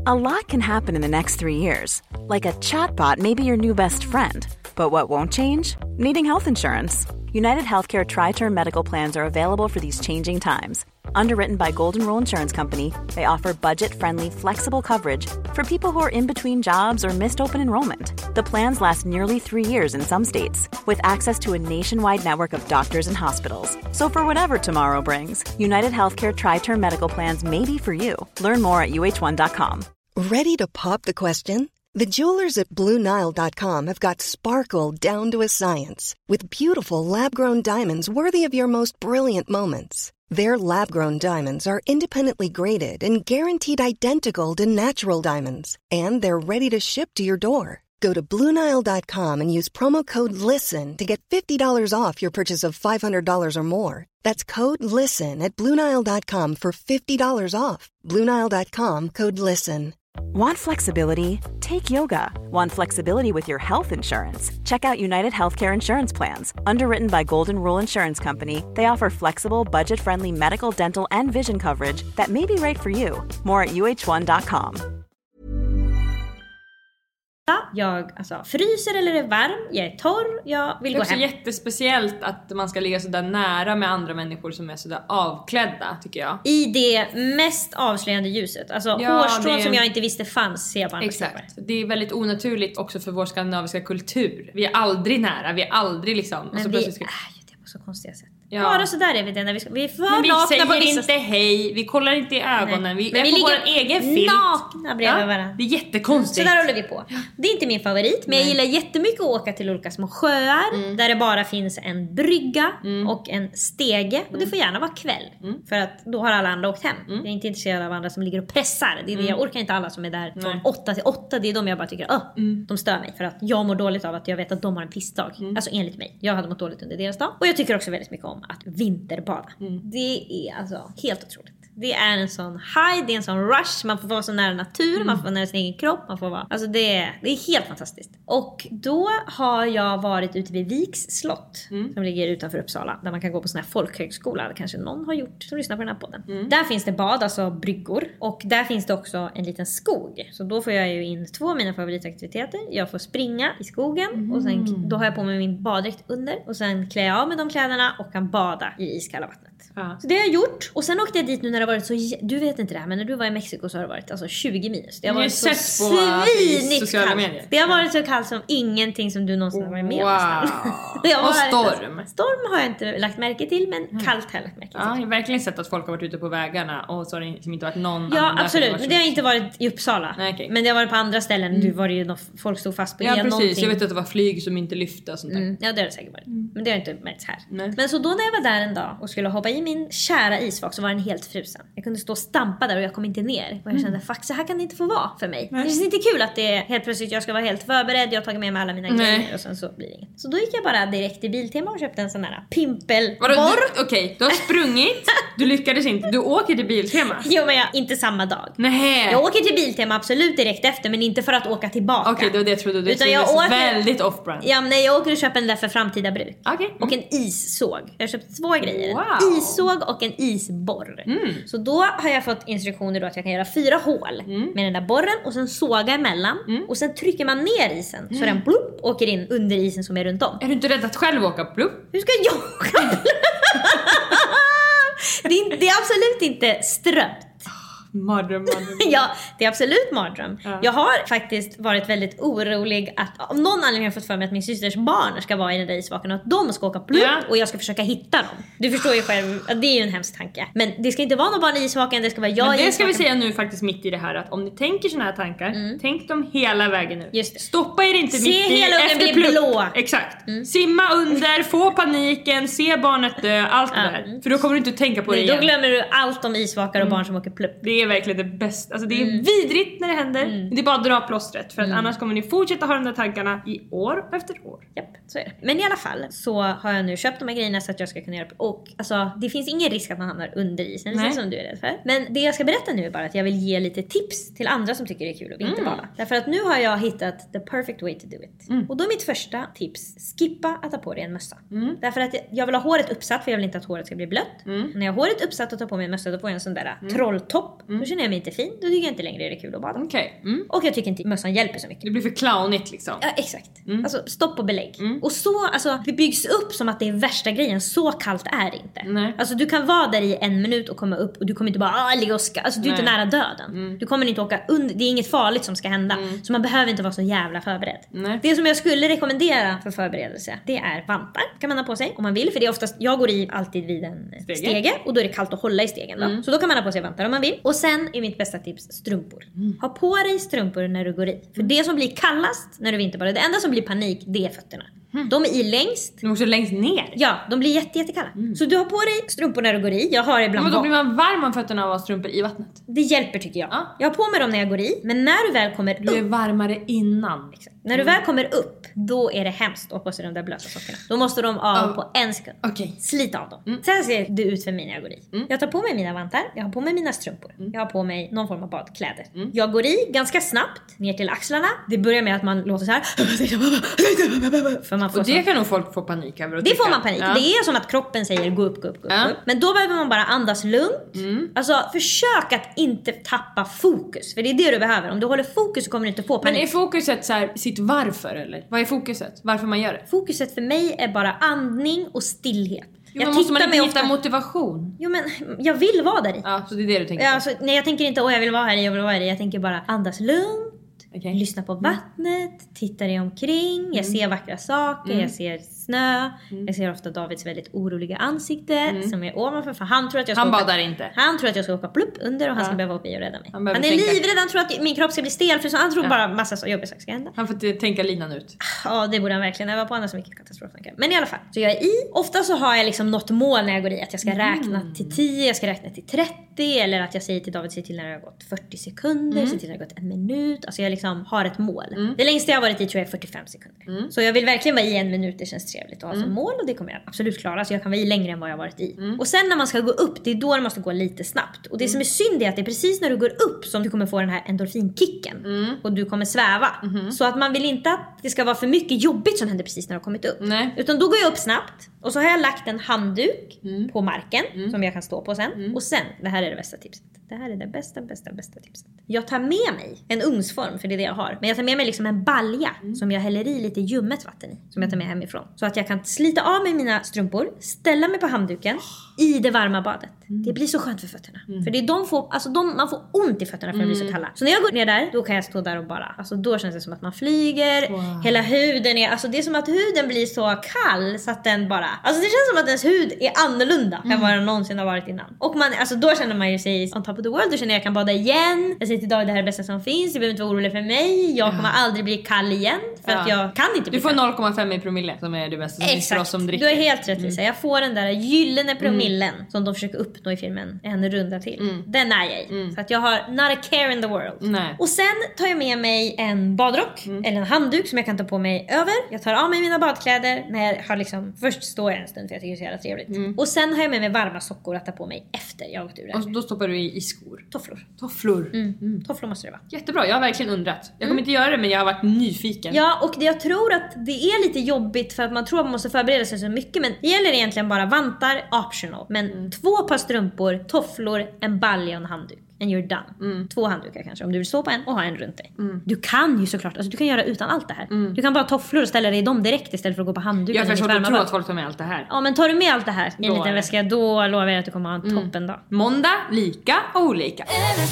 A lot can happen in the next 3 years. Like a chatbot may be your new best friend. But what won't change? Needing health insurance. United Healthcare Tri-Term Medical Plans are available for these changing times. Underwritten by Golden Rule Insurance Company, they offer budget-friendly, flexible coverage for people who are in between jobs or missed open enrollment. The plans last nearly 3 years in some states, with access to a nationwide network of doctors and hospitals. So for whatever tomorrow brings, United Healthcare Tri-Term Medical Plans may be for you. Learn more at uh1.com. Ready to pop the question? The jewelers at BlueNile.com have got sparkle down to a science with beautiful lab-grown diamonds worthy of your most brilliant moments. Their lab-grown diamonds are independently graded and guaranteed identical to natural diamonds. And they're ready to ship to your door. Go to BlueNile.com and use promo code LISTEN to get $50 off your purchase of $500 or more. That's code LISTEN at BlueNile.com for $50 off. BlueNile.com, code LISTEN. Want flexibility? Take yoga. Want flexibility with your health insurance? Check out United Healthcare Insurance Plans. Underwritten by Golden Rule Insurance Company, they offer flexible, budget-friendly medical, dental, and vision coverage that may be right for you. More at uh1.com. Jag fryser eller är varm, jag är torr, jag vill gå hem. Det är också jättespeciellt att man ska ligga så där nära med andra människor som är så där avklädda, tycker jag. I det mest avslöjande ljuset. Alltså hårstrån som jag inte visste fanns, ser jag på andra. Exakt. Det är väldigt onaturligt också för vår skandinaviska kultur. Vi är aldrig nära, vi är aldrig liksom. Men vi är ju det på så konstiga sätt. Ja. Bara så där är vi det när vi är för men vi nakna på säger inte hej, vi kollar inte i ögonen. Vi är på vår egen filt. Nakna bredvid varandra. Det är jättekonstigt. Så där håller vi på. Det är inte min favorit, men jag gillar jättemycket att åka till olika små sjöar där det bara finns en brygga och en stege. Och det får gärna vara kväll, för att då har alla andra åkt hem. Jag är inte intresserad av andra som ligger och pressar. Det är det, jag orkar inte alla som är där från 8 till 8. Det är de jag bara tycker, de stör mig. För att jag mår dåligt av att jag vet att de har en pissdag. Alltså enligt mig. Jag hade mått dåligt under deras dag. Och jag tycker också väldigt mycket om att vinterbada. Det är alltså helt otroligt. Det är en sån high, det är en sån rush. Man får vara så nära natur, man får vara nära sin egen kropp. Man får vara, alltså det är helt fantastiskt. Och då har jag varit ute vid Viks slott som ligger utanför Uppsala. Där man kan gå på sån här folkhögskola. Det kanske någon har gjort som lyssnar på den här podden. Där finns det bad, alltså bryggor. Och där finns det också en liten skog. Så då får jag ju in 2 av mina favoritaktiviteter. Jag får springa i skogen. Och sen, då har jag på mig min baddräkt under. Och sen klär jag av med de kläderna och kan bada i iskalla vattnet. Så det har jag gjort. Och sen åkte jag dit nu när det varit så... Du vet inte det här, men när du var i Mexiko så har det varit alltså 20 minus. Det har varit så svinigt kallt. Det har varit så kallt som ingenting som du någonsin har varit med om. Och storm. Storm har jag inte lagt märke till, men kallt har jag lagt märke till. Ja, jag har verkligen sett att folk har varit ute på vägarna och så har det inte varit någon. Ja, absolut. Men det har inte varit i Uppsala. Nej, okay. Men det har varit på andra ställen. Du var det ju folk stod fast på precis. någonting. Jag vet att det var flyg som inte lyfte och sånt där. Ja, det har det säkert varit. Men det har inte märkts här. Nej. Men så då när jag var där en dag och skulle hoppa i min kära isvak så var den helt frusen. Jag kunde stå och stampa där och jag kom inte ner. Och jag kände, fuck, så här kan det inte få vara för mig. Det känns inte kul att det är helt plötsligt jag ska vara helt förberedd. Jag har tagit med mig alla mina grejer och sen så blir det inget. Så då gick jag bara direkt till Biltema och köpte en sån här pimpelborr. Okej, du har sprungit. Du lyckades inte. Du åker till Biltema. Jo, men inte samma dag. Nej. Jag åker till Biltema absolut direkt efter, men inte för att åka tillbaka. Okej, det var det jag trodde. Du åker väldigt off-brand. Ja, men jag åker och köper en där för framtida bruk. Och en issåg. Jag har köpt 2 grejer. Wow. Issåg och en isborr. Så då har jag fått instruktioner då att jag kan göra 4 hål med den där borren och sen såga emellan. Och sen trycker man ner isen så den blupp åker in under isen som är runt om. Är du inte rädd att själv åka blupp? Hur ska jag åka? Det är absolut inte strömt. Mardröm. Ja, det är absolut mardröm. Jag har faktiskt varit väldigt orolig att av någon anledning har jag fått för mig att min systers barn ska vara i den där isvaken och att de ska åka plupp och jag ska försöka hitta dem. Du förstår ju själv att det är ju en hemsk tanke. Men det ska inte vara någon barn i isvaken, det ska vara jag. Men det ska vi säga nu faktiskt mitt i det här, att om ni tänker såna här tankar, tänk dem hela vägen nu. Just det. Stoppa er inte se mitt i hela efter bli blå. Exakt. Simma under, få paniken, se barnet dö, allt det där. För då kommer du inte att tänka på det igen. Då glömmer du allt om isvakar och barn som åker plupp. Det är verkligen det bästa. Alltså det är vidrigt när det händer. Det är bara att dra plåstret. För att annars kommer ni fortsätta ha de där tankarna i år efter år. Japp, så är det. Men i alla fall så har jag nu köpt de här grejerna så att jag ska kunna göra. Och alltså, det finns ingen risk att man hamnar under isen. Det är som du är rädd för. Men det jag ska berätta nu är bara att jag vill ge lite tips till andra som tycker det är kul att vinterbada. Därför att nu har jag hittat the perfect way to do it. Och då är mitt första tips: skippa att ta på dig en mössa. Därför att jag vill ha håret uppsatt, för jag vill inte att håret ska bli blött. När jag har håret uppsatt och tar på mig en mössa, då får jag en sån där trolltopp. Då känner jag mig inte fin. Då tycker jag inte längre det är kul att bada. Okej. Och jag tycker inte mössan hjälper så mycket. Det blir för clownigt liksom. Ja, exakt. Alltså stopp och belägg. Och så, alltså det byggs upp som att det är värsta grejen. Så kallt är det inte. Nej. Alltså du kan vara där i 1 minut och komma upp och du kommer inte bara ligga och alltså du är inte nära döden. Du kommer inte åka under, det är inget farligt som ska hända. Så man behöver inte vara så jävla förberedd. Nej. Det som jag skulle rekommendera för förberedelse, det är vantar kan man ha på sig om man vill. För det är oftast, jag går i alltid vid en stege och då är det kallt att hålla i stegen då. Så då kan man ha på sig vantar om man vill. Och sen är mitt bästa tips strumpor. Ha på dig strumpor när du går i. För det som blir kallast när du vinterbadar, det enda som blir panik, det är fötterna. De är i längst. De är också längst ner. Ja, de blir jättekalla. Så du har på dig strumpor när du går i. Jag har ibland. Men då blir man varm om fötterna av att ha strumpor i vattnet. Det hjälper tycker jag. Ja. Jag har på mig dem när jag går i. Men när du väl kommer upp. Du är varmare innan. Exakt. När du väl kommer upp, då är det hemskt att ha på sig de där blöta sockorna. Då måste de av på 1 sekund. Okej. Slita av dem. Så här ser det ut för mig när jag går i. Jag tar på mig mina vantar. Jag har på mig mina strumpor. Jag har på mig någon form av badkläder. Jag går i ganska snabbt ner till axlarna. Det börjar med att man låter så här. För man får och det kan nog folk få panik över. Det får man panik. Ja. Det är som att kroppen säger gå upp. Men då behöver man bara andas lugnt. Alltså försök att inte tappa fokus. För det är det du behöver. Om du håller fokus så kommer du inte få panik. Men är fokuset så här, sitt varför eller? Vad är fokuset? Varför man gör det? Fokuset för mig är bara andning och stillhet. Jo, men måste man inte hitta motivation? Jo men jag vill vara där i. Ja, så det är det du tänker på? Alltså, nej jag tänker inte jag vill vara här i. Jag tänker bara andas lugnt. Okay. Lyssna på vattnet, titta dig omkring, jag ser vackra saker, jag ser snö, jag ser ofta Davids väldigt oroliga ansikte som är ovanför, för han tror att jag ska badar inte. Han tror att jag ska åka plupp under och han ska behöva åka i och rädda mig. Han är livrädd, han tror att min kropp ska bli stel, för så han tror bara massa så jobbiga saker ska hända. Han får tänka linan ut. Ja, det borde han verkligen. Jag var på andra så mycket katastrofankar. Men i alla fall, så jag är i. Ofta så har jag liksom något mål när jag går i, att jag ska räkna till 10, jag ska räkna till 30, eller att jag säger till David, se till när det har gått 40 sekunder, se till när det har gått 1 minut. Alltså jag liksom har ett mål. Det längsta jag har varit i tror jag är 45 sekunder. Så jag vill verkligen vara i 1 minut, det känns trevligt att ha som mål, och det kommer jag absolut klara. Så jag kan vara i längre än vad jag har varit i. Och sen när man ska gå upp, det är då det måste gå lite snabbt. Och det som är synd är att det är precis när du går upp som du kommer få den här endorfinkicken. Och du kommer sväva. Så att man vill inte att det ska vara för mycket jobbigt som händer precis när du har kommit upp. Nej. Utan då går jag upp snabbt. Och så har jag lagt en handduk på marken som jag kan stå på sen. Och sen, det här är det bästa tipset. Det här är det bästa tipset. Jag tar med mig en ugnsform, för det är det jag har. Men jag tar med mig liksom en balja som jag häller i lite ljummet vatten i. Som jag tar med hemifrån. Så att jag kan slita av mig mina strumpor, ställa mig på handduken i det varma badet. Det blir så skönt för fötterna. För det är man får ont i fötterna för att de blir så kalla. Så när jag går ner där, då kan jag stå där och bara, alltså då känns det som att man flyger. Hela huden är, alltså det är som att huden blir så kall så att den bara, alltså det känns som att ens hud är annorlunda än vad den någonsin har varit innan. Och man, alltså då känner man ju sig on top of the world. Då känner jag kan bada igen. Jag säger till David, det här är det bästa som finns. Jag behöver inte vara orolig för mig. Jag kommer aldrig bli kall igen. För att jag kan inte bli Du får kall. 0,5 i promille som är det bästa som finns för oss som dricker. Du är helt rätt Lisa. Jag får den där gyllene promillen som de försöker uppnå i filmen en runda till. Den är jag i. Så att jag har not a care in the world. Nej. Och sen tar jag med mig en badrock eller en handduk som jag kan ta på mig över. Jag tar av mig mina badkläder när jag har liksom, först står jag en stund för jag tycker det är så jävla trevligt. Och sen har jag med mig varma sockor att ta på mig efter jag har åkt ur det. Och då stoppar du i skor. Tofflor. Tofflor måste det vara. Jättebra, jag har verkligen undrat. Jag kommer inte göra det, men jag har varit nyfiken. Ja, och jag tror att det är lite jobbigt för att man tror att man måste förbereda sig så mycket. Men det gäller egentligen bara vantar, optional. Men 2 par strumpor, tofflor, en balja och en handduk. And you're done. 2 handdukar kanske, om du vill stå på en och ha en runt dig. Du kan ju såklart, alltså du kan göra utan allt det här. Du kan bara tofflor och ställa dig i dem direkt istället för att gå på handduken. Jag förstår att du tror att folk tar med allt det här. Ja, men tar du med allt det här i en liten väska, då lovar jag att du kommer ha en toppen dag. Måndag, lika och olika.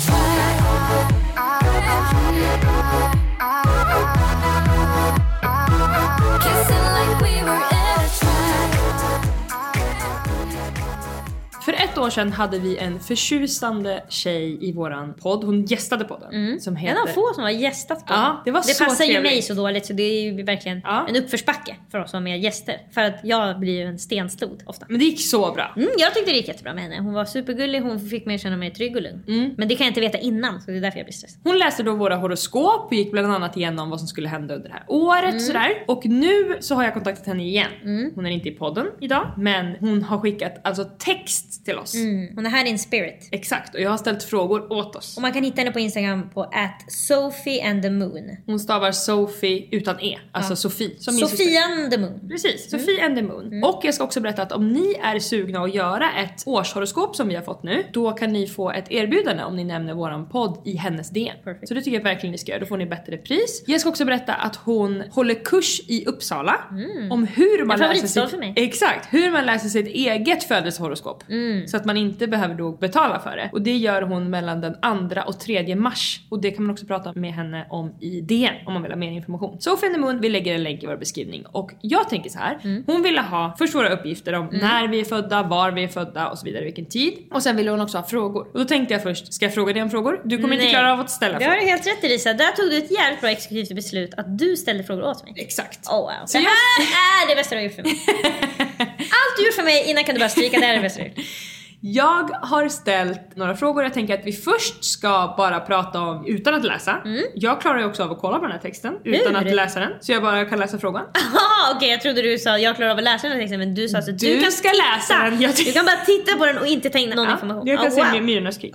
För 1 år sedan hade vi en förtjusande tjej i våran podd. Hon gästade podden. Som heter... En av få som har gästat på ja, det. Var det så passar trevligt. ju mig så dåligt, så det är ju verkligen en uppförsbacke för oss som är gäster. För att jag blir ju en stenstod ofta. Men det gick så bra. Jag tyckte det gick jättebra med henne. Hon var supergullig, hon fick mig att känna mig trygg och lugn. Men det kan jag inte veta innan, så det är därför jag blir stressad. Hon läste då våra horoskop och gick bland annat igenom vad som skulle hända under det här året. Sådär. Och nu så har jag kontaktat henne igen. Hon är inte i podden idag, men hon har skickat alltså text till oss. oss. Hon är här in spirit. Exakt, och jag har ställt frågor åt oss. Och man kan hitta henne på Instagram på @SophieandTheMoon. Hon stavar Sophie utan E, alltså Sofie. Som Sophie and the Moon. Precis, Sophie and the Moon. Och jag ska också berätta att om ni är sugna att göra ett årshoroskop som vi har fått nu, då kan ni få ett erbjudande om ni nämner våran podd i hennes DM. Perfect. Så det tycker jag verkligen ni ska göra, då får ni bättre pris. Jag ska också berätta att hon håller kurs i Uppsala om hur man läser sitt, för mig. exakt, hur man läser sitt eget födelsehoroskop. Så att man inte behöver då betala för det. Och det gör hon mellan den 2 och 3 mars. Och det kan man också prata med henne om i DM om man vill ha mer information. Sophie and the Moon, vi lägger en länk i vår beskrivning. Och jag tänker så här, hon ville ha först våra uppgifter om när vi är födda, var vi är födda och så vidare, vilken tid. Och sen ville hon också ha frågor. Och då tänkte jag först, ska jag fråga dig om frågor? Du kommer inte klara av att ställa frågor. Det har du helt rätt i, Lisa. Där tog du ett jävligt bra exekutivt beslut att du ställde frågor åt mig. Exakt. Oh wow. Så det här är det bästa du har gjort för mig. Allt du gjort för mig innan kan du bara stryka, det här är det bästa du har gjort. Jag har ställt några frågor. Jag tänker att vi först ska bara prata om utan att läsa. Jag klarar ju också av att kolla på den här texten utan att läsa den. Så jag bara kan läsa frågan. Okej, jag trodde du sa jag klarar av att läsa den här texten, men du sa att du kan ska läsa den. Du kan bara titta på den och inte ta in någon information. Jag kan se med Myrornas krig.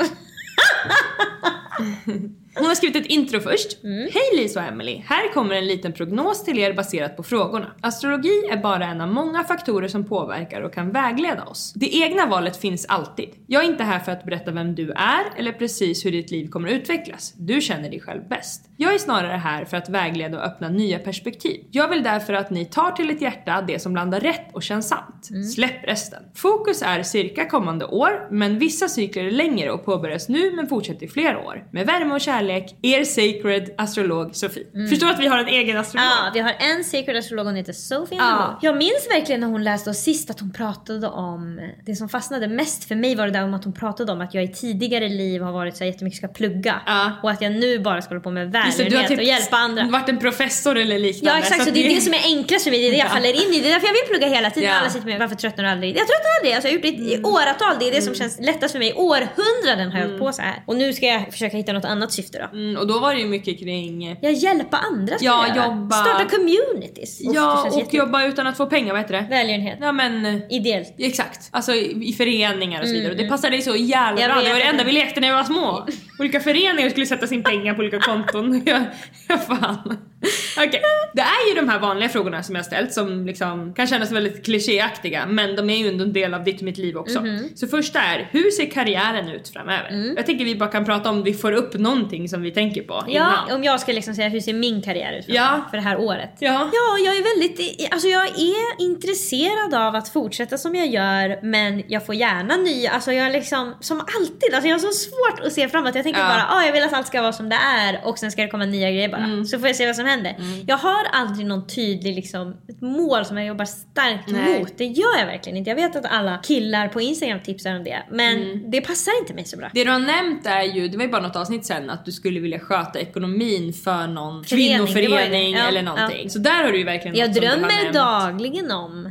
Hon har skrivit ett intro först. Hej Lisa och Emily, här kommer en liten prognos till er baserat på frågorna. Astrologi är bara en av många faktorer som påverkar och kan vägleda oss. Det egna valet finns alltid. Jag är inte här för att berätta vem du är eller precis hur ditt liv kommer att utvecklas. Du känner dig själv bäst. Jag är snarare här för att vägleda och öppna nya perspektiv. Jag vill därför att ni tar till ett hjärta det som landar rätt och känns sant. Släpp resten. Fokus är cirka kommande år, men vissa cykler är längre och påbörjas nu men fortsätter i flera år. Med värme och kärlek, er sacred astrolog Sophie. Förstår att vi har en egen astrolog? Ja, vi har en sacred astrolog, hon heter Sophie and the Moon. Jag minns verkligen när hon läste oss sist att hon pratade om det som fastnade mest för mig var det där om att hon pratade om att jag i tidigare liv har varit så jättemycket ska plugga och att jag nu bara ska hålla på med välgörenhet och hjälpa andra. Du har varit en professor eller liknande. Ja, exakt, så det är det som är enklast för mig, det är det jag faller in i. Det är därför jag vill plugga hela tiden. Alla sitter med, varför tröttnar du aldrig? Jag tröttnar aldrig, alltså, jag har gjort det i åratal. Det är det som känns lättast för mig. Århundraden har jag hållit på så här. Och nu ska jag försöka hitta något annat syfte då. Och då var det ju mycket kring... Jag hjälpa andra. Jobba... Starta communities. Och jobba utan att få pengar, vad heter det? Välgörenhet. Ja, men... Ideellt. Exakt. Alltså i föreningar och så vidare. Och det passade dig så jävla bra. Det var det enda vi lekte när vi var små. Olika föreningar skulle sätta sin pengar på olika konton. Ja, fan. Okej. Det är ju de här vanliga frågorna som jag ställt som liksom kan kännas väldigt klichéaktiga, men de är ju ändå en del av ditt och mitt liv också. Så första är, hur ser karriären ut framöver? Jag tänker vi bara kan prata om vi får upp någonting som vi tänker på innan. Ja, om jag ska liksom säga hur ser min karriär ut för det här året. Ja, jag är väldigt, alltså jag är intresserad av att fortsätta som jag gör, men jag får gärna nya, alltså jag liksom som alltid, alltså jag har så svårt att se framåt. Jag tänker bara, jag vill att allt ska vara som det är och sen ska det komma nya grejer bara. Så får jag se vad som händer. Jag har aldrig någon tydlig liksom, ett mål som jag jobbar starkt mot. Det gör jag verkligen inte. Jag vet att alla killar på Instagram tipsar om det, men det passar inte mig så bra. Det du har nämnt är ju, det var ju bara något avsnitt sen, att du skulle vilja sköta ekonomin för någon kvinnoförening eller någonting. Så där har du ju verkligen jag något drömmer dagligen om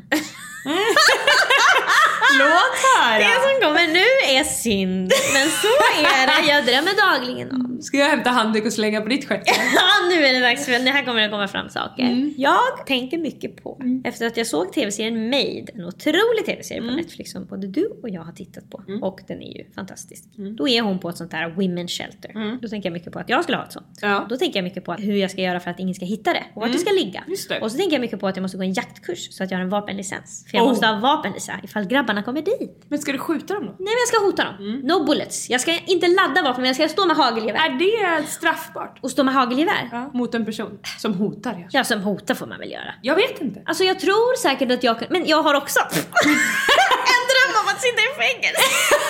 låt höra. Det som kommer nu är synd, men så är det. Jag drömmer dagligen om. Ska jag hämta handduk och slänga på ditt stjärt? Ja, nu är det dags för det här kommer det komma fram saker. Jag tänker mycket på efter att jag såg tv-serien Made, en otrolig tv-serie på Netflix som både du och jag har tittat på och den är ju fantastisk. Då är hon på ett sånt här women's shelter. Då tänker jag mycket på att jag skulle ha ett sånt. Då tänker jag mycket på hur jag ska göra för att ingen ska hitta det och vart det ska ligga. Och så tänker jag mycket på att jag måste gå en jaktkurs så att jag har en vapenlicens. För jag måste ha vapen, Lisa, ifall grabbarna kommer dit. Men ska du skjuta dem då? Nej, men jag ska hota dem. No bullets. Jag ska inte ladda vapen, men jag ska stå med hagelgevär. Är det straffbart? Och stå med hagelgevär? Ja, mot en person som hotar. Ja, som hotar får man väl göra. Jag vet inte. Alltså jag tror säkert att jag kan... Men jag har också en dröm om att sitta i fängelse.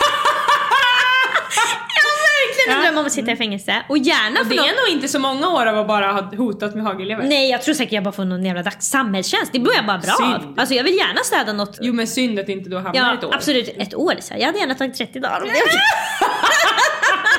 En dröm om att sitta i fängelse. Och gärna och det är nog inte så många år av att bara ha hotat med hagelgevär. Nej, jag tror säkert jag bara får någon jävla dags samhällstjänst. Det blir jag bara bra av. Alltså jag vill gärna städa något. Jo, men synd att inte då hamnar ett år. Absolut, ett år så. Jag hade gärna tagit 30 dagar.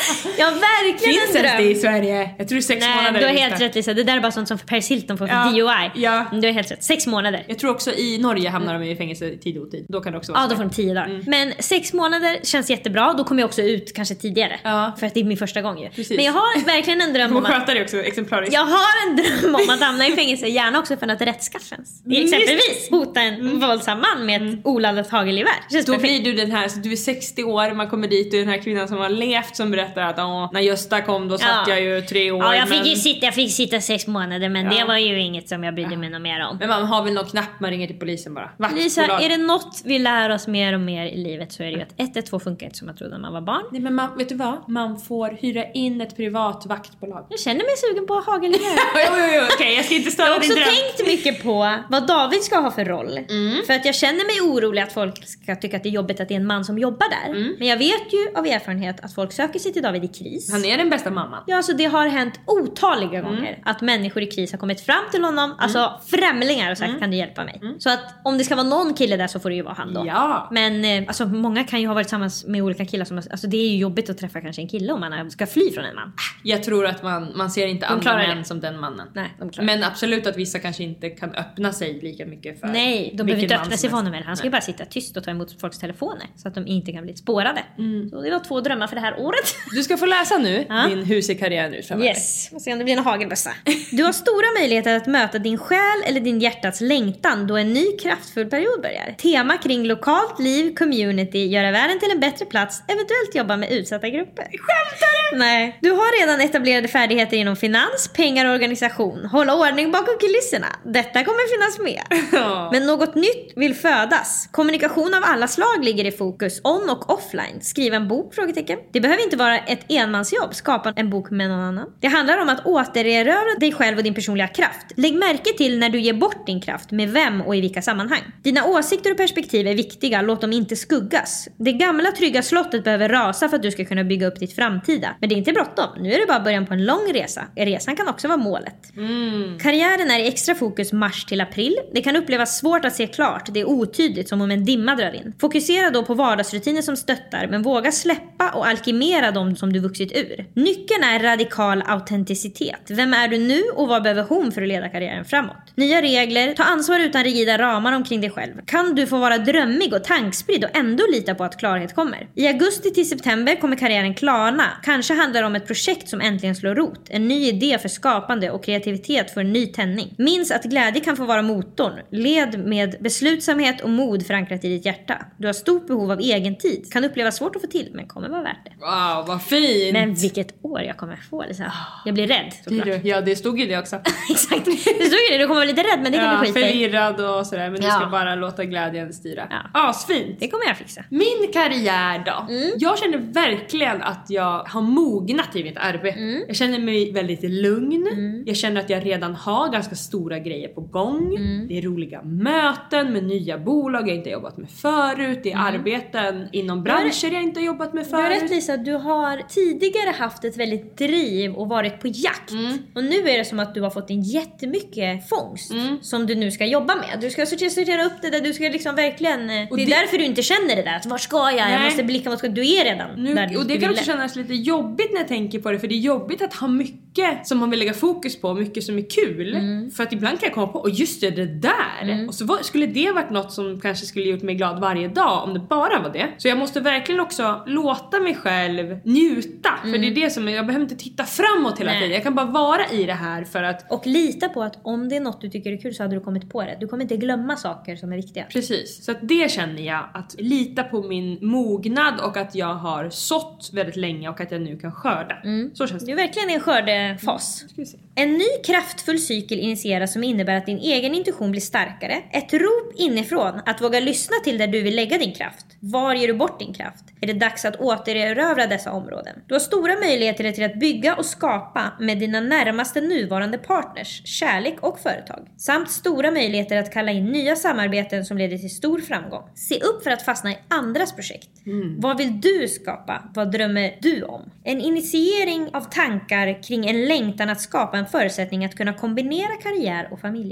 Jag har verkligen Finns en dröm. det i Sverige? Jag tror det är 6 månader. Nej, du har helt rätt, Lisa. Det där är bara sånt som för Paris Hilton får för DUI. Ja. Du har helt rätt. 6 månader. Jag tror också i Norge hamnar de i fängelse i tid och otid. Då kan det också vara då får de 10 dagar. Men 6 månader känns jättebra. Då kommer jag också ut kanske tidigare. Ja. För att det är min första gång ju. Precis. Men jag har verkligen en dröm om att... sköta det också exemplariskt. Jag har en dröm om att hamna i fängelse. Gärna också för att rättskaffens. Exempelvis hota en våldsam man med ett oladdat hagelgevär. Då blir du den här, så du är 60 år, man kommer dit och den här kvinnan som har levt som berättar att när Gösta kom då satt jag ju 3 år. Ja, jag fick sitta 6 månader men det var ju inget som jag brydde mig något mer om. Men man har väl någon knapp, man ringer till polisen bara. Lisa, är det något vi lär oss mer och mer i livet så är det ju att 112 funkar inte som jag trodde när man var barn. Nej, men vet du vad? Man får hyra in ett privat vaktbolag. Jag känner mig sugen på hagelgevär. jo, okej, jag ska inte störa din dröm. Jag har också tänkt mycket på vad David ska ha för roll. För att jag känner mig orolig att folk ska tycka att det är jobbigt att det är en man som jobbar där. Men jag vet ju av erfarenhet att folk söker sig till David i kris. Han är den bästa mamman. Ja, så det har hänt otaliga gånger att människor i kris har kommit fram till honom, alltså främlingar och sagt kan du hjälpa mig. Så att om det ska vara någon kille där så får det ju vara han då. Ja. Men alltså många kan ju ha varit tillsammans med olika killar som, alltså det är ju jobbigt att träffa kanske en kille om man ska fly från en man. Jag tror att man ser inte andra män som den mannen. Nej, men absolut att vissa kanske inte kan öppna sig lika mycket för. Nej, de behöver inte öppna sig för honom. Han ska bara sitta tyst och ta emot folks telefoner så att de inte kan bli spårade. Så det var 2 drömmar för det här året. Du ska få läsa nu din huskarriär nu framöver. Yes, vi får se om det blir en hagelbössa. Du har stora möjligheter att möta din själ eller din hjärtats längtan då en ny kraftfull period börjar. Tema kring lokalt liv, community, göra världen till en bättre plats, eventuellt jobba med utsatta grupper. Skämtar du? Nej. Du har redan etablerade färdigheter inom finans, pengar och organisation. Hålla ordning bakom kulisserna. Detta kommer finnas med. Men något nytt vill födas. Kommunikation av alla slag ligger i fokus, on och offline. Skriva en bok? Frågetecken. Det behöver inte vara ett enmansjobb. Skapa en bok med någon annan. Det handlar om att återerövra dig själv och din personliga kraft. Lägg märke till när du ger bort din kraft, med vem och i vilka sammanhang. Dina åsikter och perspektiv är viktiga, låt dem inte skuggas. Det gamla trygga slottet behöver rasa för att du ska kunna bygga upp ditt framtida. Men det är inte bråttom, nu är det bara början på en lång resa. Resan kan också vara målet. Karriären är i extra fokus mars till april. Det kan upplevas svårt att se klart, det är otydligt som om en dimma drar in. Fokusera då på vardagsrutiner som stöttar, men våga släppa och alkemera dem som du vuxit ur. Nyckeln är radikal autenticitet. Vem är du nu och vad behöver hon för att leda karriären framåt? Nya regler, ta ansvar utan rigida ramar omkring dig själv. Kan du få vara drömmig och tankspridd och ändå lita på att klarhet kommer? I augusti till september kommer karriären klarna. Kanske handlar det om ett projekt som äntligen slår rot. En ny idé för skapande och kreativitet för en ny tändning. Minns att glädje kan få vara motorn. Led med beslutsamhet och mod förankrat i ditt hjärta. Du har stort behov av egen tid. Kan uppleva svårt att få till, men kommer vara värt det. Wow, vad fint! Men vilket år jag kommer få. Lisa. Jag blir rädd, såklart. Ja, det stod ju det också. Exakt, det stod ju det. Du kommer vara lite rädd, men det kan du skita i. Förvirrad och sådär, men du ska bara låta glädjen styra. Asfint! Det kommer jag fixa. Min karriär då? Jag känner verkligen att jag har mognat i mitt arbete. Jag känner mig väldigt lugn. Jag känner att jag redan har ganska stora grejer på gång. Det är roliga möten med nya bolag jag inte jobbat med förut. Det är arbeten inom branscher jag inte jobbat med förut. Jag är rätt, Lisa, du har tidigare haft ett väldigt driv och varit på jakt. Och nu är det som att du har fått in jättemycket fångst som du nu ska jobba med. Du ska sortera upp det där, du ska liksom verkligen... Och det är därför du inte känner det där, att var ska jag? Nej. Jag måste blicka mot... Du är redan nu, där du och det ville. kan också kännas lite jobbigt när jag tänker på det, för det är jobbigt att ha mycket som man vill lägga fokus på, mycket som är kul. För att ibland kan jag komma på, och just det där. Och så skulle det varit något som kanske skulle gjort mig glad varje dag om det bara var det. Så jag måste verkligen också låta mig själv njuta. För det är det som jag behöver inte titta framåt hela tiden. Jag kan bara vara i det här för att... Och lita på att om det är något du tycker är kul så hade du kommit på det. Du kommer inte glömma saker som är viktiga. Precis, så att det känner jag, att lita på min mognad och att jag har sått väldigt länge och att jag nu kan skörda. Så känns det. Du är verkligen i en skördefas. En ny kraftfull cykel initieras som innebär att din egen intuition blir starkare. Ett rop inifrån att våga lyssna till där du vill lägga din kraft. Var ger du bort din kraft? Är det dags att återerövra dessa områden? Du har stora möjligheter till att bygga och skapa med dina närmaste nuvarande partners, kärlek och företag. Samt stora möjligheter att kalla in nya samarbeten som leder till stor framgång. Se upp för att fastna i andras projekt. Vad vill du skapa? Vad drömmer du om? En initiering av tankar kring en längtan att skapa en förutsättning att kunna kombinera karriär och familjeliv.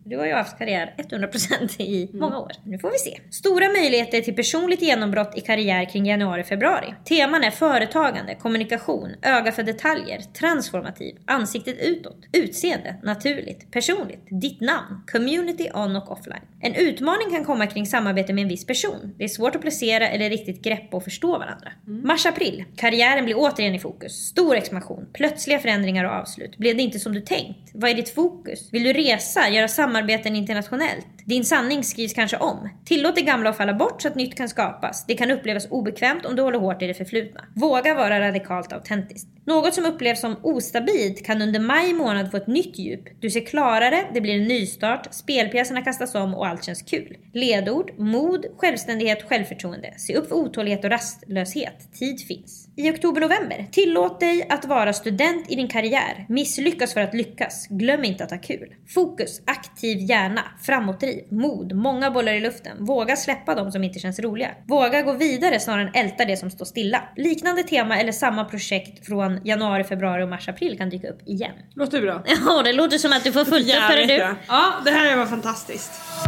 Du har ju haft karriär 100% i många år. Nu får vi se. Stora möjligheter till personligt genombrott i karriär kring januari-februari. Teman är företagande, kommunikation, öga för detaljer, transformativ, ansiktet utåt, utseende, naturligt, personligt, ditt namn, community on och offline. En utmaning kan komma kring samarbete med en viss person. Det är svårt att placera eller riktigt greppa och förstå varandra. Mars-april. Karriären blir återigen i fokus. Stor expansion, plötsliga förändringar och avslut. Blev det inte som du tänkt? Vad är ditt fokus? Vill du resa, göra samarbeten internationellt? Din sanning skrivs kanske om. Tillåt det gamla att falla bort så att nytt kan skapas. Det kan upplevas obekvämt om du håller hårt i det förflutna. Våga vara radikalt autentiskt. Något som upplevs som ostabilt kan under maj månad få ett nytt djup. Du ser klarare, det blir en nystart, spelpjäserna kastas om och allt känns kul. Ledord, mod, självständighet, självförtroende. Se upp för otålighet och rastlöshet. Tid finns. I oktober-november. Tillåt dig att vara student i din karriär. Misslyckas för att lyckas. Glöm inte att ha kul. Fokus, aktiv hjärna, framåtdriv, mod, många bollar i luften. Våga släppa dem som inte känns roliga. Våga gå vidare snarare än älta det som står stilla. Liknande tema eller samma projekt från januari, februari och mars-april kan dyka upp igen. Låter bra. Ja, det låter som att du får fullt upp för det du. Ja, det här var fantastiskt.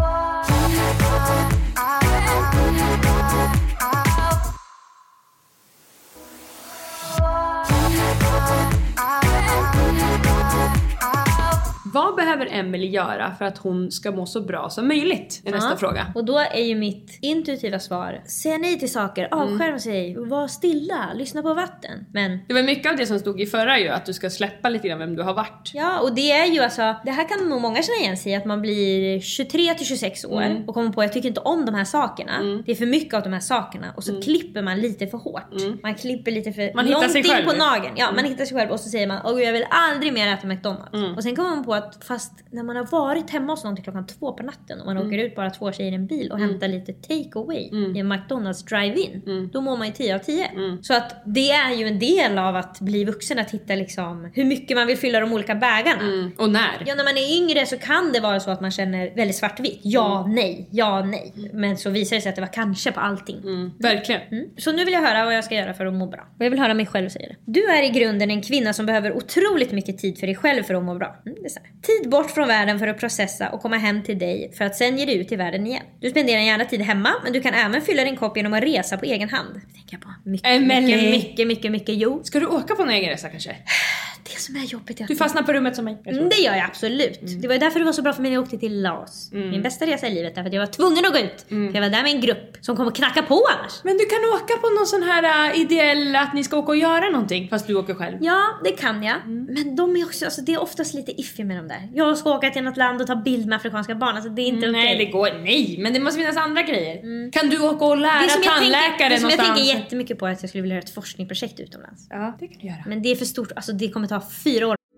Vad behöver Emily göra för att hon ska må så bra som möjligt? Är nästa fråga. Och då är ju mitt intuitiva svar: säga nej till saker, avskärma sig, var stilla, lyssna på vatten. Men det var mycket av det som stod i förra ju, att du ska släppa lite grann vem du har varit. Ja, och det är ju alltså, det här kan nog många känna igen sig i, att man blir 23 till 26 år och kommer på, jag tycker inte om de här sakerna. Det är för mycket av de här sakerna och så klipper man lite för hårt. Man klipper lite för man hittar sig själv på nageln. Ja, man hittar sig själv och så säger man, åh jag vill aldrig mer äta McDonald's. Och sen kommer man på att fast när man har varit hemma hos någon till klockan 2 på natten och man åker ut bara 2 tjejer i en bil och hämtar lite takeaway i en McDonald's drive-in, då mår man ju 10 av 10. Så att det är ju en del av att bli vuxen, att hitta liksom hur mycket man vill fylla de olika bägarna. Och när? Ja, när man är yngre så kan det vara så att man känner väldigt svartvitt. Ja, nej. Men så visar det sig att det var kanske på allting. Verkligen. Så nu vill jag höra vad jag ska göra för att må bra. Och jag vill höra mig själv säga det. Du är i grunden en kvinna som behöver otroligt mycket tid för dig själv för att må bra. Det är så här. Tid bort från världen för att processa och komma hem till dig för att sen ge dig ut i världen igen. Du spenderar gärna tid hemma, men du kan även fylla din kopp genom att resa på egen hand. Det tänker jag på. Mycket. Jo. Ska du åka på en egen resa kanske? Det som är jobbigt är att du fastnar på rummet som mig. Det gör jag absolut. Det var därför det var så bra för mig när jag åkte till Laos. Min bästa resa i livet, därför att jag var tvungen att gå ut. För jag var där med en grupp som kommer knacka på annars. Men du kan åka på någon sån här ideell, att ni ska åka och göra någonting fast du åker själv. Ja, det kan jag. Men de är också, alltså, det är oftast lite iffy med dem där. Jag ska åka till något land och ta bild med afrikanska barn, alltså det är inte okej. Nej, det går. Nej, men det måste finnas andra grejer. Kan du åka och lära tandläkare någonstans? Jag tänker jättemycket på att jag skulle vilja göra ett forskningsprojekt utomlands. Ja, det kan du göra. Men det är för stort, alltså det kommer ta 4 år.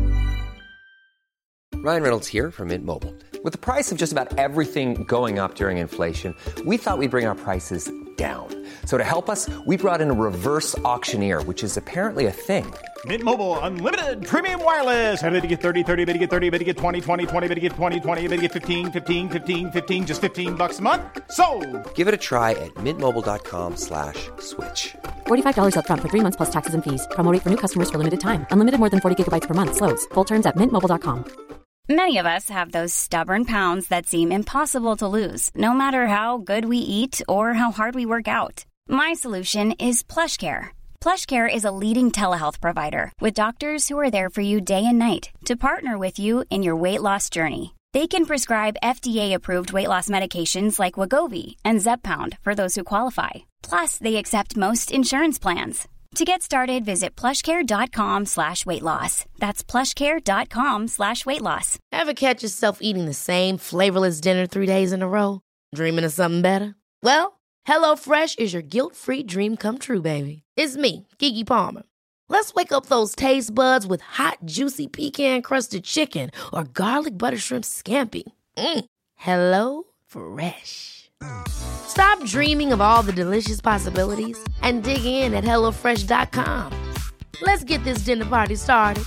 Ryan Reynolds here from Mint Mobile. With the price of just about everything going up during inflation, we thought we'd bring our prices down. So to help us, we brought in a reverse auctioneer, which is apparently a thing. Mint Mobile Unlimited Premium Wireless. How to get 30, 30, bit to get 30, bit to get 20, 20, 20, bit to get 20, 20, bit to get 15, 15, 15, 15, just $15 a month? Sold! Give it a try at mintmobile.com/switch. $45 up front for 3 months plus taxes and fees. Promo rate for new customers for limited time. Unlimited more than 40 gigabytes per month. Slows full terms at mintmobile.com. Many of us have those stubborn pounds that seem impossible to lose, no matter how good we eat or how hard we work out. My solution is PlushCare. PlushCare is a leading telehealth provider with doctors who are there for you day and night to partner with you in your weight loss journey. They can prescribe FDA-approved weight loss medications like Wegovy and Zepbound for those who qualify. Plus, they accept most insurance plans. To get started, visit plushcare.com/weightloss. That's plushcare.com/weightloss. Ever catch yourself eating the same flavorless dinner 3 days in a row? Dreaming of something better? Well, HelloFresh is your guilt-free dream come true, baby. It's me, Keke Palmer. Let's wake up those taste buds with hot, juicy pecan-crusted chicken or garlic butter shrimp scampi. Hello Fresh. Stop dreaming of all the delicious possibilities and dig in at HelloFresh.com. Let's get this dinner party started.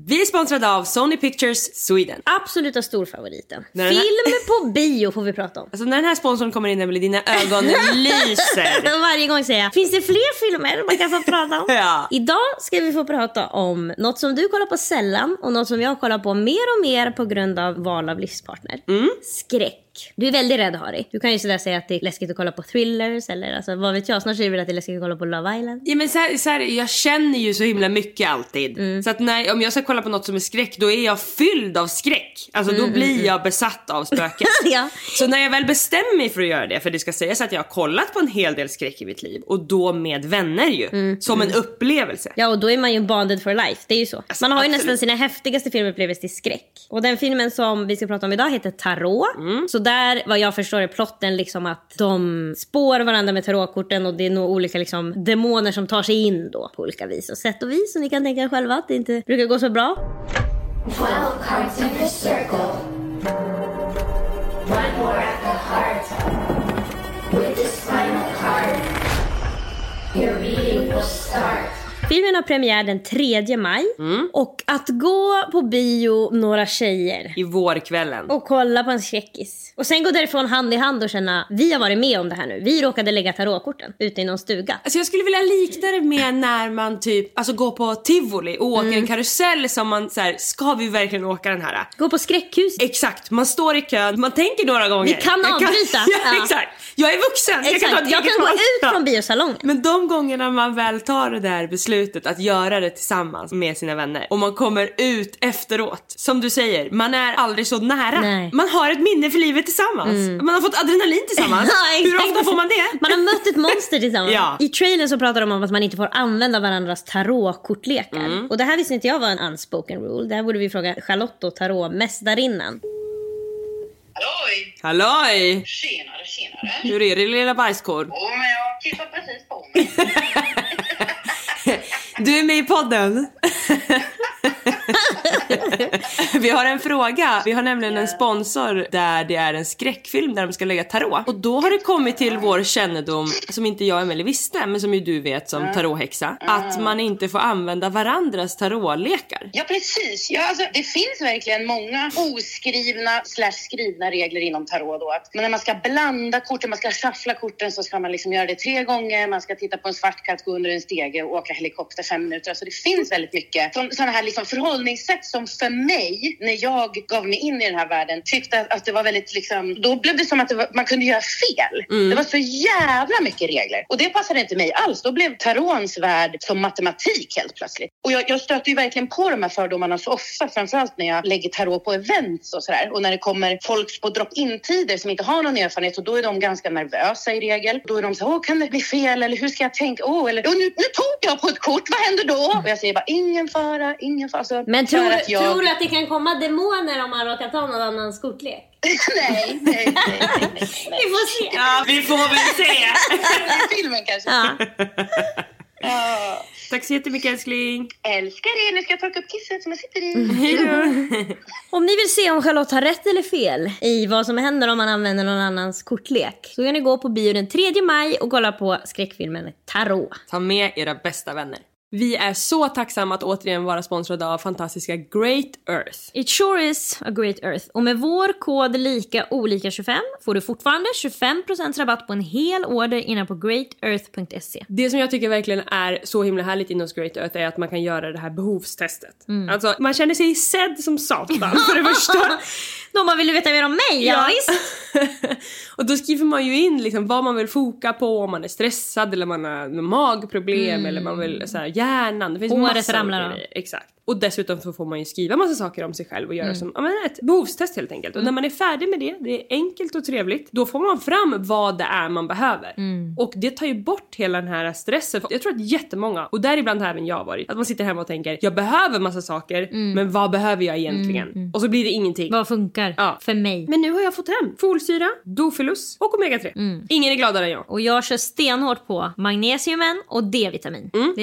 Vi är sponsrade av Sony Pictures Sweden. Absoluta storfavoriten. När Film på bio får vi prata om. Alltså när den här sponsorn kommer in, Emelie, dina ögon lyser. Varje gång säger jag, finns det fler filmer man kan få prata om? Ja. Idag ska vi få prata om något som du kollar på sällan och något som jag kollar på mer och mer på grund av val av livspartner. Skräck. Du är väldigt rädd, Harry. Du kan ju sådär säga att det är läskigt att kolla på thrillers eller alltså, vad vet jag, snart säger vi att det är läskigt att kolla på Love Island. Ja, men så här, jag känner ju så himla mycket alltid. Så att om jag ska kolla på något som är skräck, då är jag fylld av skräck. Alltså då blir jag besatt av spöken. Ja. Så när jag väl bestämmer mig för att göra det, för det ska sägas att jag har kollat på en hel del skräck i mitt liv, och då med vänner ju, som en upplevelse. Ja, och då är man ju bonded for life, det är ju så. Alltså, man har ju absolut. nästan sina häftigaste filmupplevelser till skräck. Och den filmen som vi ska prata om idag heter Tarot. Så där, vad jag förstår, är plotten liksom att de spår varandra med tarotkorten, och det är nog olika liksom demoner som tar sig in då på olika vis och sätt och vis, så ni kan tänka er själva att det inte brukar gå så bra. 12 cards in the circle. One more at the heart. With this final card, your reading will start. Filmen har premiär den 3 maj. Och att gå på bio några tjejer I vårkvällen. och kolla på en skräckis och sen gå därifrån hand i hand och känna, vi har varit med om det här nu. Vi råkade lägga tarotkorten ute i någon stuga. Alltså jag skulle vilja likna det med när man typ går på tivoli och åker en karusell som man så här, ska vi verkligen åka den här? Gå på skräckhus. Exakt, man står i kön, man tänker några gånger. Vi kan avbryta. Ja, exakt. Jag är vuxen. Exakt. Jag kan gå ut från biosalongen. Men de gångerna man väl tar det där beslutet att göra det tillsammans med sina vänner och man kommer ut efteråt, som du säger, man är aldrig så nära. Nej. Man har ett minne för livet tillsammans. Man har fått adrenalin tillsammans. Ja, hur ofta får man det? Man har mött ett monster tillsammans. Ja. I trailern så pratar de om att man inte får använda varandras tarotkortlekar. Och det här visste inte jag var en unspoken rule. Det här borde vi fråga Charlotte och tarotmästarinnan. Halloj! Halloj! Tjenare. Hur är det, lilla bajskorv? Jo, men jag tittar precis på mig. Du är med i podden. Vi har en fråga. Vi har nämligen en sponsor där det är en skräckfilm där de ska lägga tarot. Och då har det kommit till vår kännedom, som inte jag och Emelie visste, men som ju du vet som tarothäxa, att man inte får använda varandras tarotlekar. Ja, precis. Ja, alltså, det finns verkligen många oskrivna / skrivna regler inom tarot då. Men när man ska blanda korten, man ska shuffla korten, så ska man liksom göra det 3 gånger. Man ska titta på en svart katt, gå under en stege och åka helikopter 5 minuter. Alltså det finns väldigt mycket sådana här liksom förhållningssätt som för mig, när jag gav mig in i den här världen, tyckte att det var väldigt liksom, då blev det som att man kunde göra fel. Det var så jävla mycket regler. Och det passade inte mig alls. Då blev tarons värld som matematik helt plötsligt. Och jag stöter ju verkligen på de här fördomarna så ofta, framförallt när jag lägger tarot på events och sådär. Och när det kommer folk på drop-in-tider som inte har någon erfarenhet, och då är de ganska nervösa i regel. Då är de så, kan det bli fel? Eller hur ska jag tänka? Nu tog jag på ett kort, vad händer då? Och jag säger bara, ingen fara. Alltså, men tror du att det kan komma demoner om man råkar ta någon annans kortlek? Nej. Vi får se. Ja, vi får väl se. I filmen kanske. Ja. Tack så jättemycket, älskling. Älskar er, nu ska jag torka upp kisset som jag sitter i. Om ni vill se om Charlotte har rätt eller fel i vad som händer om man använder någon annans kortlek, så kan ni gå på bio den 3 maj och kolla på skräckfilmen Tarot. Ta med era bästa vänner. Vi är så tacksamma att återigen vara sponsrade av fantastiska Great Earth. It sure is a Great Earth. Och med vår kod LIKAOLIKA25 får du fortfarande 25% rabatt på en hel order innan på greatearth.se. Det som jag tycker verkligen är så himla härligt inom Great Earth är att man kan göra det här behovstestet. Alltså, man känner sig sedd som satan för det första. Då man vill veta mer om mig, ja visst. Och då skriver man ju in liksom vad man vill foka på, om man är stressad eller man har magproblem eller man vill så här, hjärnan. Det finns håret ramlar av. Exakt. Och dessutom så får man ju skriva massa saker om sig själv och göra som ett behovstest helt enkelt. Och när man är färdig med det är enkelt och trevligt, då får man fram vad det är man behöver. Och det tar ju bort hela den här stressen. Jag tror att jättemånga, och däribland har även jag varit, att man sitter hemma och tänker, jag behöver massa saker, men vad behöver jag egentligen? Och så blir det ingenting. Vad funkar för mig? Men nu har jag fått hem folsyra, Dofilus och omega-3. Ingen är gladare än jag. Och jag kör stenhårt på magnesiumen och D-vitamin. Det är mina 2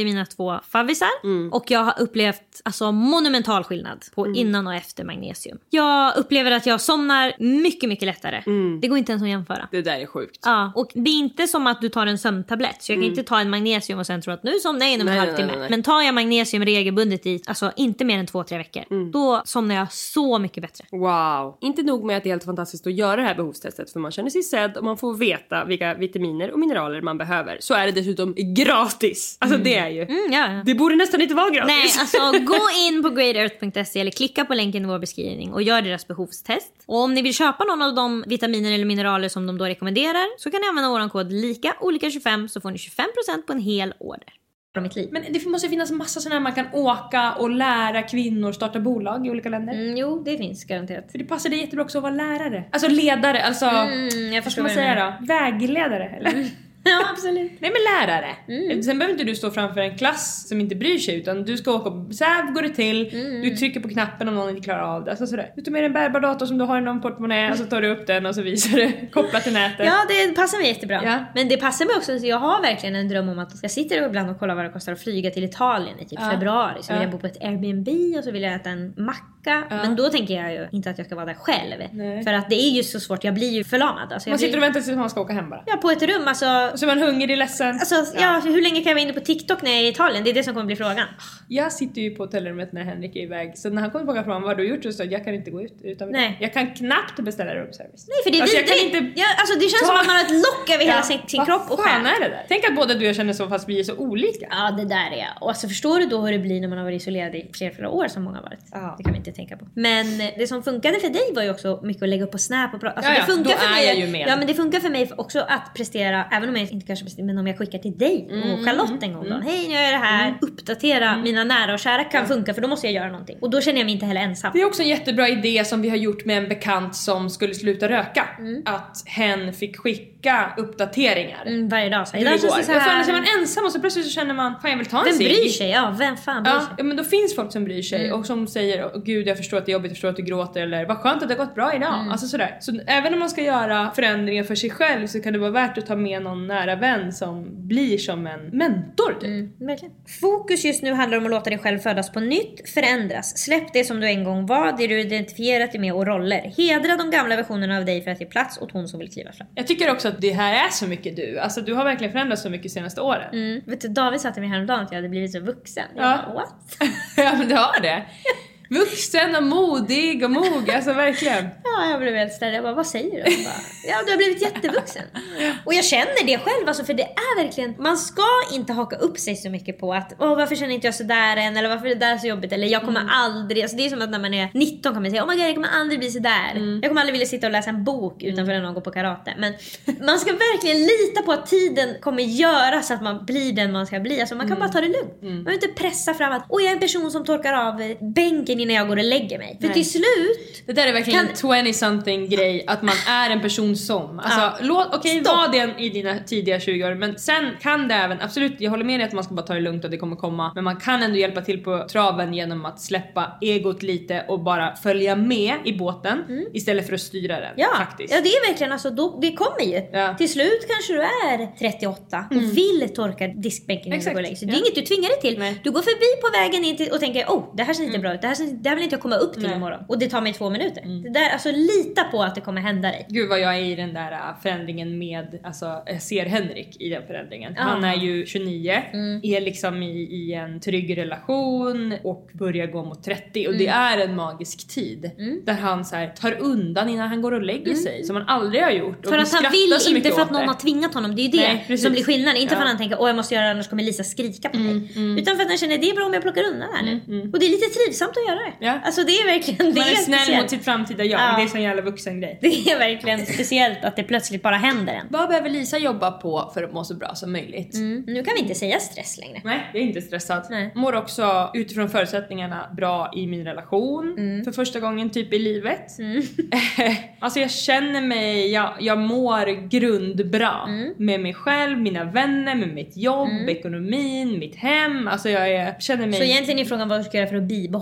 2 favvisar. Och jag har upplevt alltså monumental skillnad på innan och efter magnesium. Jag upplever att jag somnar mycket, mycket lättare. Det går inte ens att jämföra. Det där är sjukt. Ja, och det är inte som att du tar en sömntablett. Så jag kan inte ta en magnesium och sen tro att nu somnar jag inom en halvtimme. Nej. Men tar jag magnesium regelbundet i, alltså inte mer än 2-3 veckor, då somnar jag så mycket bättre. Wow. Inte nog med att det är helt fantastiskt att göra det här behovstestet, för man känner sig sedd och man får veta vilka vitaminer och mineraler man behöver. Så är det dessutom gratis. Alltså det är ju. Ja. Det borde nästan inte vara gratis. Nej, alltså gå in på greatearth.se eller klicka på länken i vår beskrivning och gör deras behovstest. Och om ni vill köpa någon av de vitaminer eller mineraler som de då rekommenderar, så kan ni använda våran kod LIKA25 så får ni 25% på en hel order. Mitt liv. Men det måste finnas massa sådana här man kan åka och lära kvinnor starta bolag i olika länder. Jo, det finns garanterat. För det passar dig jättebra också att vara lärare. Alltså ledare, alltså jag vad ska man säga då? Vägledare, eller? Ja, absolut. Nej, men lärare. Sen behöver inte du stå framför en klass som inte bryr sig, utan du ska åka och så här går det till. Du trycker på knappen om någon inte klarar av det. Alltså sådär. Du tar med en bärbar dator som du har i någon portmonnä och så tar du upp den och så visar du kopplat till nätet. Ja, det passar mig jättebra. Ja. Men det passar mig också, så jag har verkligen en dröm om att jag sitter ibland och kollar vad det kostar att flyga till Italien i typ februari. Så vill jag bo på ett Airbnb och så vill jag äta en macka. Men då tänker jag ju inte att jag ska vara där själv. För att det är ju så svårt, jag blir ju förlamad. Alltså, man sitter och väntar tills man ska åka hem bara. Ja, på ett rum, alltså. Och så är man hungrig, ledsen. Alltså, ja, hur länge kan jag vara inne på TikTok när jag är i Italien? Det är det som kommer bli frågan. Jag sitter ju på hotellrummet när Henrik är iväg. Så när han kommer fråga från vad du har gjort, så att jag kan inte gå ut utan Nej. Jag kan knappt beställa roomservice. Nej, för det är alltså, vidrigt. Alltså, det känns som att man har ett lock över hela sin kropp och själ. Är det där? Tänk att både du och jag känner så, fast vi är så olika. Ja, det där är jag. Och alltså, förstår du då hur det blir när man har varit isolerad i flera år som många har varit? Det kan vi inte tänka på. Men det som funkade för dig var ju också mycket att lägga upp på Snap och prata. Alltså, det funkar för mig. Jag ju med. Ja, men det funkar för mig också att prestera, även om jag inte kanske presterar, men om jag skickar till dig och Charlotte en gång då. Hej, nu gör jag det här. Uppdatera mina nära och kära kan funka, för då måste jag göra någonting. Och då känner jag mig inte heller ensam. Det är också en jättebra idé som vi har gjort med en bekant som skulle sluta röka. Att hen fick skicka uppdateringar. Varje dag. Så idag känns det så här. Så man ensam och så plötsligt så känner man, fan jag vill ta en cigg. Vem bryr sig? Ja, vem fan bryr sig? Ja, men då finns folk som bryr sig och som säger, gud jag förstår att det är jobbigt, jag förstår att du gråter, eller vad skönt att det har gått bra idag. Alltså sådär. Så även om man ska göra förändringar för sig själv, så kan det vara värt att ta med någon nära vän som blir som en mentor typ. Verkligen. Fokus just nu handlar om att låta dig själv födas på nytt, förändras. Släpp det som du en gång var, det du identifierat dig med och roller. Hedra de gamla versionerna av dig för att ge plats åt hon som vill kliva fram. Jag tycker också att det här är så mycket du. Alltså du har verkligen förändrats så mycket senaste åren. Vet du, David sa till mig häromdagen att jag hade blivit så vuxen. Jag bara, what? Ja, men du har det. Vuxen och modig och mog, alltså verkligen. Ja, jag blev helt ställd. Jag bara, vad säger du? Jag bara, ja, du har blivit jättevuxen. Och jag känner det själv, alltså, för det är verkligen, man ska inte haka upp sig så mycket på att, varför känner inte jag så där än, eller varför är det där så jobbigt, eller jag kommer aldrig, alltså det är som att när man är 19 kan man säga, oh my god, jag kommer aldrig bli så där. Jag kommer aldrig vilja sitta och läsa en bok utanför när någon går på karate. Men man ska verkligen lita på att tiden kommer göra så att man blir den man ska bli. Alltså man kan bara ta det lugnt. Man behöver inte pressa fram att, jag är en person som torkar av bänken innan jag går och lägger mig. För till slut... Det där är verkligen en 20-something grej, att man är en person som... Alltså, var det i dina tidiga 20 år, men sen kan det även... Absolut, jag håller med dig att man ska bara ta det lugnt och det kommer komma. Men man kan ändå hjälpa till på traven genom att släppa egot lite och bara följa med i båten istället för att styra den. Faktiskt. Ja, det är verkligen, alltså, det kommer ju. Till slut kanske du är 38 och vill torka diskbänken innan du går och lägger. Så det är inget du tvingar dig till. Nej. Du går förbi på vägen in till och tänker, det här ser inte bra ut. Det här vill inte jag komma upp till imorgon. Och det tar mig 2 minuter. Det där, alltså lita på att det kommer hända dig. Gud vad jag är i den där förändringen med, alltså jag ser Henrik i den förändringen. Han är ju 29, är liksom i en trygg relation och börjar gå mot 30. Och det är en magisk tid där han så här, tar undan innan han går och lägger sig, som han aldrig har gjort. För att han vill, inte för att någon har tvingat honom. Det är ju det som blir skillnaden. Inte för att han tänker, jag måste göra det, annars kommer Lisa skrika på mig. Utan för att han känner, det är bra om jag plockar undan här nu. Och det är lite trivsamt att göra det. Alltså det är verkligen, det man är snäll speciellt mot sitt framtida jag. Det är så en jävla vuxen grej. Det är verkligen speciellt att det plötsligt bara händer en. Vad behöver Lisa jobba på för att må så bra som möjligt? Nu kan vi inte säga stress längre. Nej, jag är inte stressad. Mår också utifrån förutsättningarna bra i min relation. För första gången typ i livet. Alltså jag känner mig, jag mår grundbra med mig själv, mina vänner, med mitt jobb, ekonomin, mitt hem. Alltså jag känner mig... Så egentligen är frågan vad du ska göra för att bibehålla den känslan?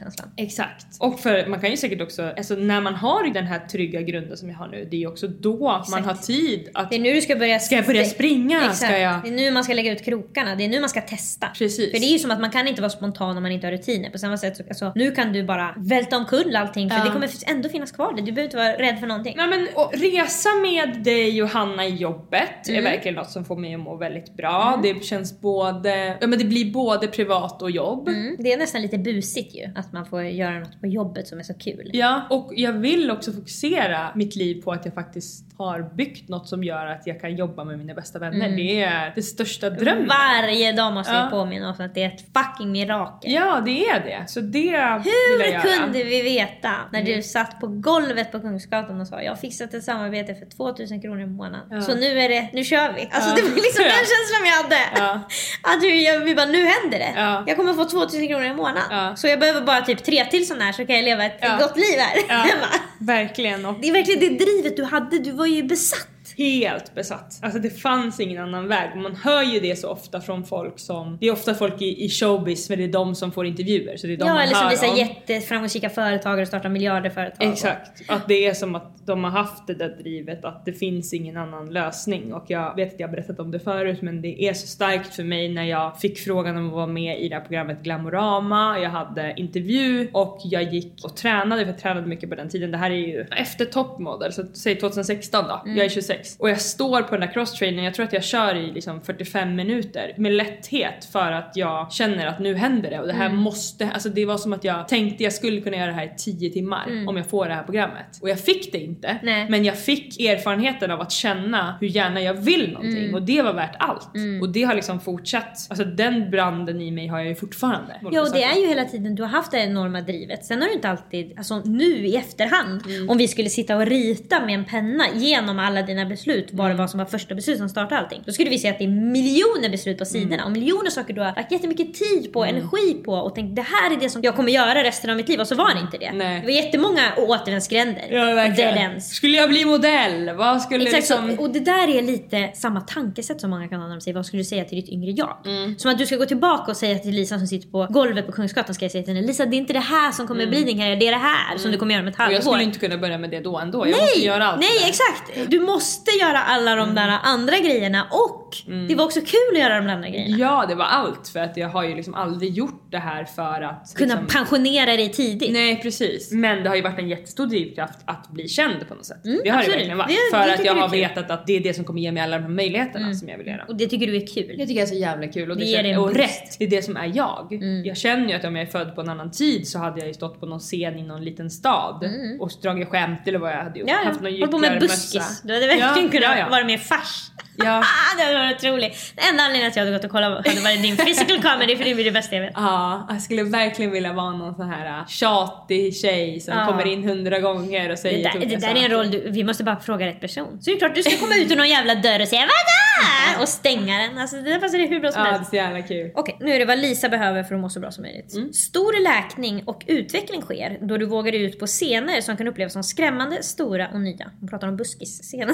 känslan. Exakt. Och för man kan ju säkert också, alltså när man har den här trygga grunden som jag har nu, det är ju också då man har tid att... Det är nu du ska börja springa. Exakt. Ska jag... Det är nu man ska lägga ut krokarna. Det är nu man ska testa. Precis. För det är ju som att man kan inte vara spontan om man inte har rutiner. På samma sätt så, alltså, nu kan du bara välta omkull allting. För det kommer ändå finnas kvar. Du behöver inte vara rädd för någonting. Nej, men resa med dig och Hanna i jobbet är verkligen något som får mig att må väldigt bra. Det känns både... Ja, men det blir både privat och jobb. Det är nästan lite busigt ju. Att man får göra något på jobbet som är så kul. Ja, och jag vill också fokusera mitt liv på att jag faktiskt har byggt något som gör att jag kan jobba med mina bästa vänner. Det är det största drömmen. Varje dag måste jag påminna oss att det är ett fucking mirakel. Ja, det är det. Så det vill jag Hur göra. kunde vi veta när du satt på golvet på Kungsgatan och sa jag har fixat ett samarbete för 2000 kronor i månaden. Så nu kör vi. Alltså det var liksom den känslan vi hade. Att vi bara, nu händer det. Jag kommer få 2000 kronor i månaden. Så jag behöver bara typ 3 till sån här så kan jag leva ett gott liv här. Verkligen. Och det är verkligen det drivet du hade. Du var ju besatt. Helt besatt. Alltså det fanns ingen annan väg. Man hör ju det så ofta från folk som... Det är ofta folk i showbiz, men det är de som får intervjuer. Så det är de man eller som hör blir så om. jätteframgångsrika företagare och startar miljarder företag. Exakt. Att det är som att de har haft det där drivet. Att det finns ingen annan lösning. Och jag vet att jag har berättat om det förut, men det är så starkt för mig när jag fick frågan om att vara med i det här programmet Glamorama. Jag hade intervju och jag gick och tränade. För jag tränade mycket på den tiden. Det här är ju efter toppmodell. Så säg 2016 då. Jag är 26. Och jag står på den där crosstrainern. Jag tror att jag kör i liksom 45 minuter med lätthet för att jag känner att nu händer det. Och det här måste, alltså det var som att jag tänkte jag skulle kunna göra det här i 10 timmar om jag får det här programmet. Och jag fick det inte. Men jag fick erfarenheten av att känna hur gärna jag vill någonting. Och det var värt allt. Och det har liksom fortsatt. Alltså den branden i mig har jag ju fortfarande. Ja, och det är ju hela tiden du har haft det enorma drivet. Sen har du inte alltid, alltså nu i efterhand, om vi skulle sitta och rita med en penna genom alla dina beslut, vad det var som var första beslut som startade allting, då skulle vi se att det är miljoner beslut på sidorna och miljoner saker du har lagt jättemycket tid på, energi på och tänkt det här är det som jag kommer göra resten av mitt liv, och så var det inte det. Nej. Det var jättemånga återvändsgränder. Ja, verkligen. Skulle jag bli modell? Vad skulle exakt liksom... så, och det där är lite samma tankesätt som många kan ha när de säger vad skulle du säga till ditt yngre jag? Som att du ska gå tillbaka och säga till Lisa som sitter på golvet på Kungsgatan, ska jag säga till henne, Lisa, det är inte det här som kommer bli din karriär, det är det här som du kommer göra med ett halvår. Och jag skulle inte kunna börja med det då ändå. Jag måste göra allt. Nej, exakt. Du måste göra alla de där andra grejerna, och det var också kul att göra de andra grejerna. Ja, det var allt, för att jag har ju liksom aldrig gjort det här för att kunna liksom... pensionera dig tidigt. Nej, precis. Men det har ju varit en jättestor drivkraft att bli känd på något sätt. Det har absolut. det verkligen varit. Det för att jag har kul. vetat att det är det som kommer ge mig alla de här möjligheterna som jag vill göra. Och det tycker du är kul. Jag tycker det är så jävla kul. Och det ger dig och boost. rätt, det är det som är jag. Jag känner ju att om jag är född på en annan tid så hade jag ju stått på någon scen i någon liten stad och dragit skämt eller vad jag hade gjort. Haft någon håll på med buskis. Du hade verkligen kunnat vara med fars. Ja. Det hade varit otroligt. Den enda anledningen att jag hade gått och kollat hade varit din physical comedy, för det blir det bästa jag vet. Ja, jag skulle verkligen vilja vara någon sån här tjatig tjej som kommer in 100 gånger och säger det där är en roll vi måste bara fråga rätt person. Så det är klart du ska komma ut ur någon jävla dörr och säga vadå? Och stänga den. Alltså det där passar det hur bra som helst. Ja, det är så jävla kul. Okej, nu är det vad Lisa behöver för att må så bra som möjligt. Stor läkning och utveckling sker då du vågar ut på scener som kan upplevas som skrämmande, stora och nya. Hon pratar om buskisscenen.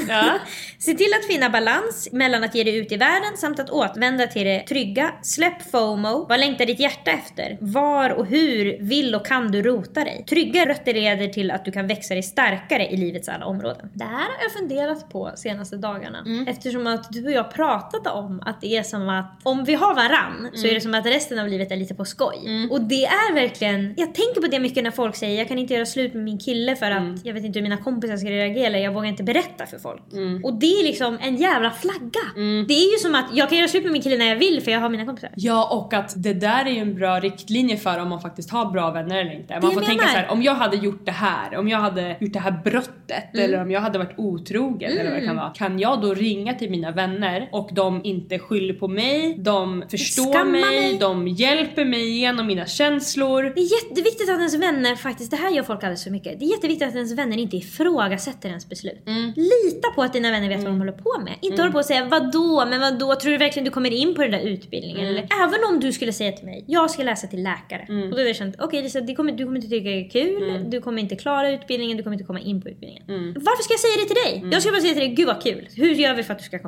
Se till att finna balans mellan att ge dig ut i världen samt att återvända till det trygga. Släpp FOMO. Vad längtar ditt hjärta efter? Var och hur vill och kan du rota dig? Trygga rötter leder till att du kan växa dig starkare i livets alla områden. Det här har jag funderat på senaste dagarna. Eftersom att du och jag pratat om att det är som att om vi har varann så är det som att resten av livet är lite på skoj. Och det är verkligen, jag tänker på det mycket när folk säger jag kan inte göra slut med min kille för att jag vet inte hur mina kompisar ska reagera, eller jag vågar inte berätta för folk. Och det är liksom en jävla flagga. Det är ju som att jag kan göra slut med min kille när jag vill för jag har mina kompisar. Ja, och att det där är ju en bra riktlinje för om man faktiskt har bra vänner eller inte. Man får tänka så här, om jag hade gjort det här, om jag hade gjort det här brottet eller om jag hade varit otrogen eller vad det kan vara, kan jag då ringa till mina vänner och de inte skyller på mig, de förstår mig, de hjälper mig igenom mina känslor. Det är jätteviktigt att ens vänner faktiskt, det här gör folk alldeles för mycket, det är jätteviktigt att ens vänner inte ifrågasätter ens beslut. Lita på att dina vänner vet vad de håller på med. Inte hålla på och säga vadå, tror du verkligen du kommer in på den där utbildningen? Eller, även om du skulle säga till mig, jag ska läsa till läkare. Och då har jag känt, okej, Lisa, du kommer inte tycka det är kul, du kommer inte klara utbildningen, du kommer inte komma in på utbildningen. Varför ska jag säga det till dig? Jag ska bara säga till dig, gud vad kul, hur gör vi för att du ska komma in? Ja,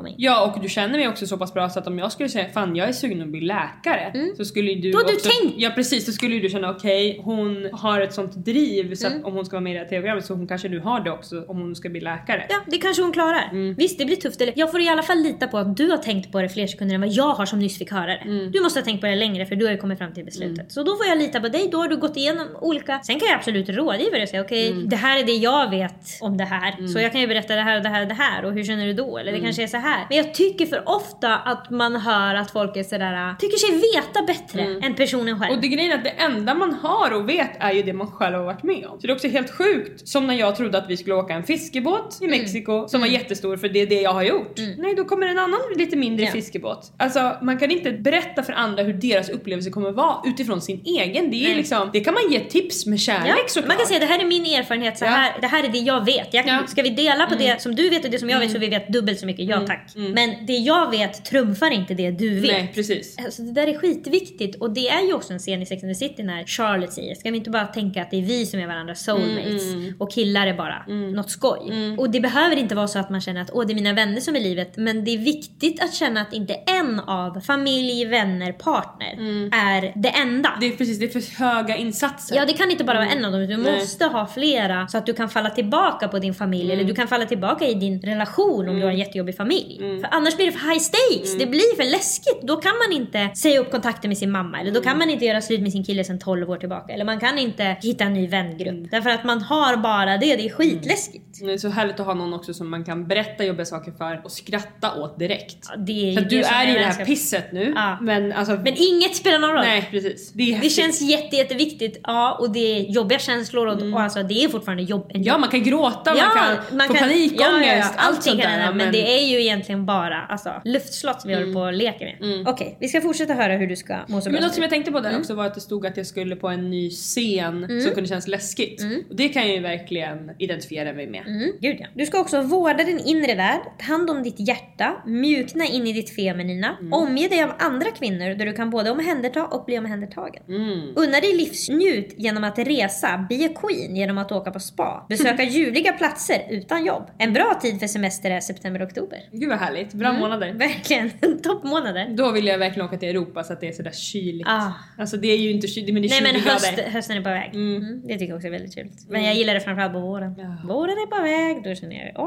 och du känner mig också så pass bra så att om jag skulle säga fan jag är sugen att bli läkare, så skulle ju du då också... Du tänkt. Ja precis, då skulle ju du känna okej, hon har ett sånt driv så att om hon ska vara med i det här tv-programmet så hon kanske nu har det också om hon ska bli läkare. Ja, det kanske hon klarar. Visst, det blir tufft. Jag får i alla fall lita på att du har tänkt på det fler sekunder än vad jag har som nyss fick höra det. Du måste ha tänkt på det längre för du har ju kommit fram till beslutet. Så då får jag lita på dig, då har du gått igenom olika... Sen kan jag absolut rådgiva dig och säga okej, det här är det jag vet om det här. Så jag kan ju berätta det här och det här och det här. Och hur känner du då? Eller det kanske är så här. Men jag tycker för ofta att man hör att folk är sådär, tycker sig veta bättre än personen själv. Och det grejen är att det enda man har och vet är ju det man själv har varit med om. Så det är också helt sjukt. Som när jag trodde att vi skulle åka en fiskebåt i Mexiko som var jättestor för det är det jag har gjort. Nej, då kommer en annan lite mindre fiskebåt. Alltså man kan inte berätta för andra hur deras upplevelse kommer vara utifrån sin egen. Det är liksom, det kan man ge tips med kärlek såklart. Man kan säga det här är min erfarenhet så här, det här är det jag vet. Ska vi dela på det som du vet och det som jag vet så vi vet dubbelt så mycket. Ja tack. Men det jag vet trumfar inte det du vet. Nej, precis. Alltså det där är skitviktigt och det är ju också en scen i Sex and the City när Charlotte säger, ska vi inte bara tänka att det är vi som är varandra soulmates och killar är bara något skoj. Och det behöver inte vara så att man känner att det är mina vänner som är livet, men det är viktigt att känna att inte en av familj, vänner, partner är det enda. Det är precis, det är för höga insatser. Ja, det kan inte bara vara en av dem. Du måste ha flera så att du kan falla tillbaka på din familj eller du kan falla tillbaka i din relation om du har en jättejobbig familj. För annars blir det för high stakes. Det blir för läskigt. Då kan man inte säga upp kontakten med sin mamma eller då kan man inte göra slut med sin kille sedan 12 år tillbaka eller man kan inte hitta en ny vängrupp. Därför att man har bara det är skitläskigt. Det är så härligt att ha någon också som man kan berätta jobbiga saker för och skratta åt direkt. Ja, det är för du är i det här pisset nu. Ja. Men inget spelar någon roll. Nej, precis. Det känns jätteviktigt. Ja, och det är jobbiga känslor och alltså det är fortfarande jobb. Ja, man kan gråta, man kan få panikångest, allt sånt där. Men det är ju egentligen bara luftslott som vi håller på och leker med. Okej, vi ska fortsätta höra hur du ska må så bra. Men något som jag tänkte på där också var att det stod att jag skulle på en ny scen som kunde kännas läskigt. Och det kan jag ju verkligen identifiera mig med. Gud ja. Du ska också vårda din inre värld, ta hand om ditt hjärta, mjukna in i ditt feminina, omge dig av andra kvinnor där du kan både omhänderta och bli omhändertagen. Unna dig livsnjut genom att resa, be a queen genom att åka på spa, besöka ljuvliga platser utan jobb. En bra tid för semester är september-oktober. Gud vad härligt, bra månader. Verkligen, toppmånader. Då vill jag verkligen åka till Europa så att det är sådär kyligt. Alltså det är ju inte kyligt, men det är 20 grader. Hösten är på väg. Det tycker jag också är väldigt kul. Men jag gillar det framförallt på våren. Våren är på väg, då känner jag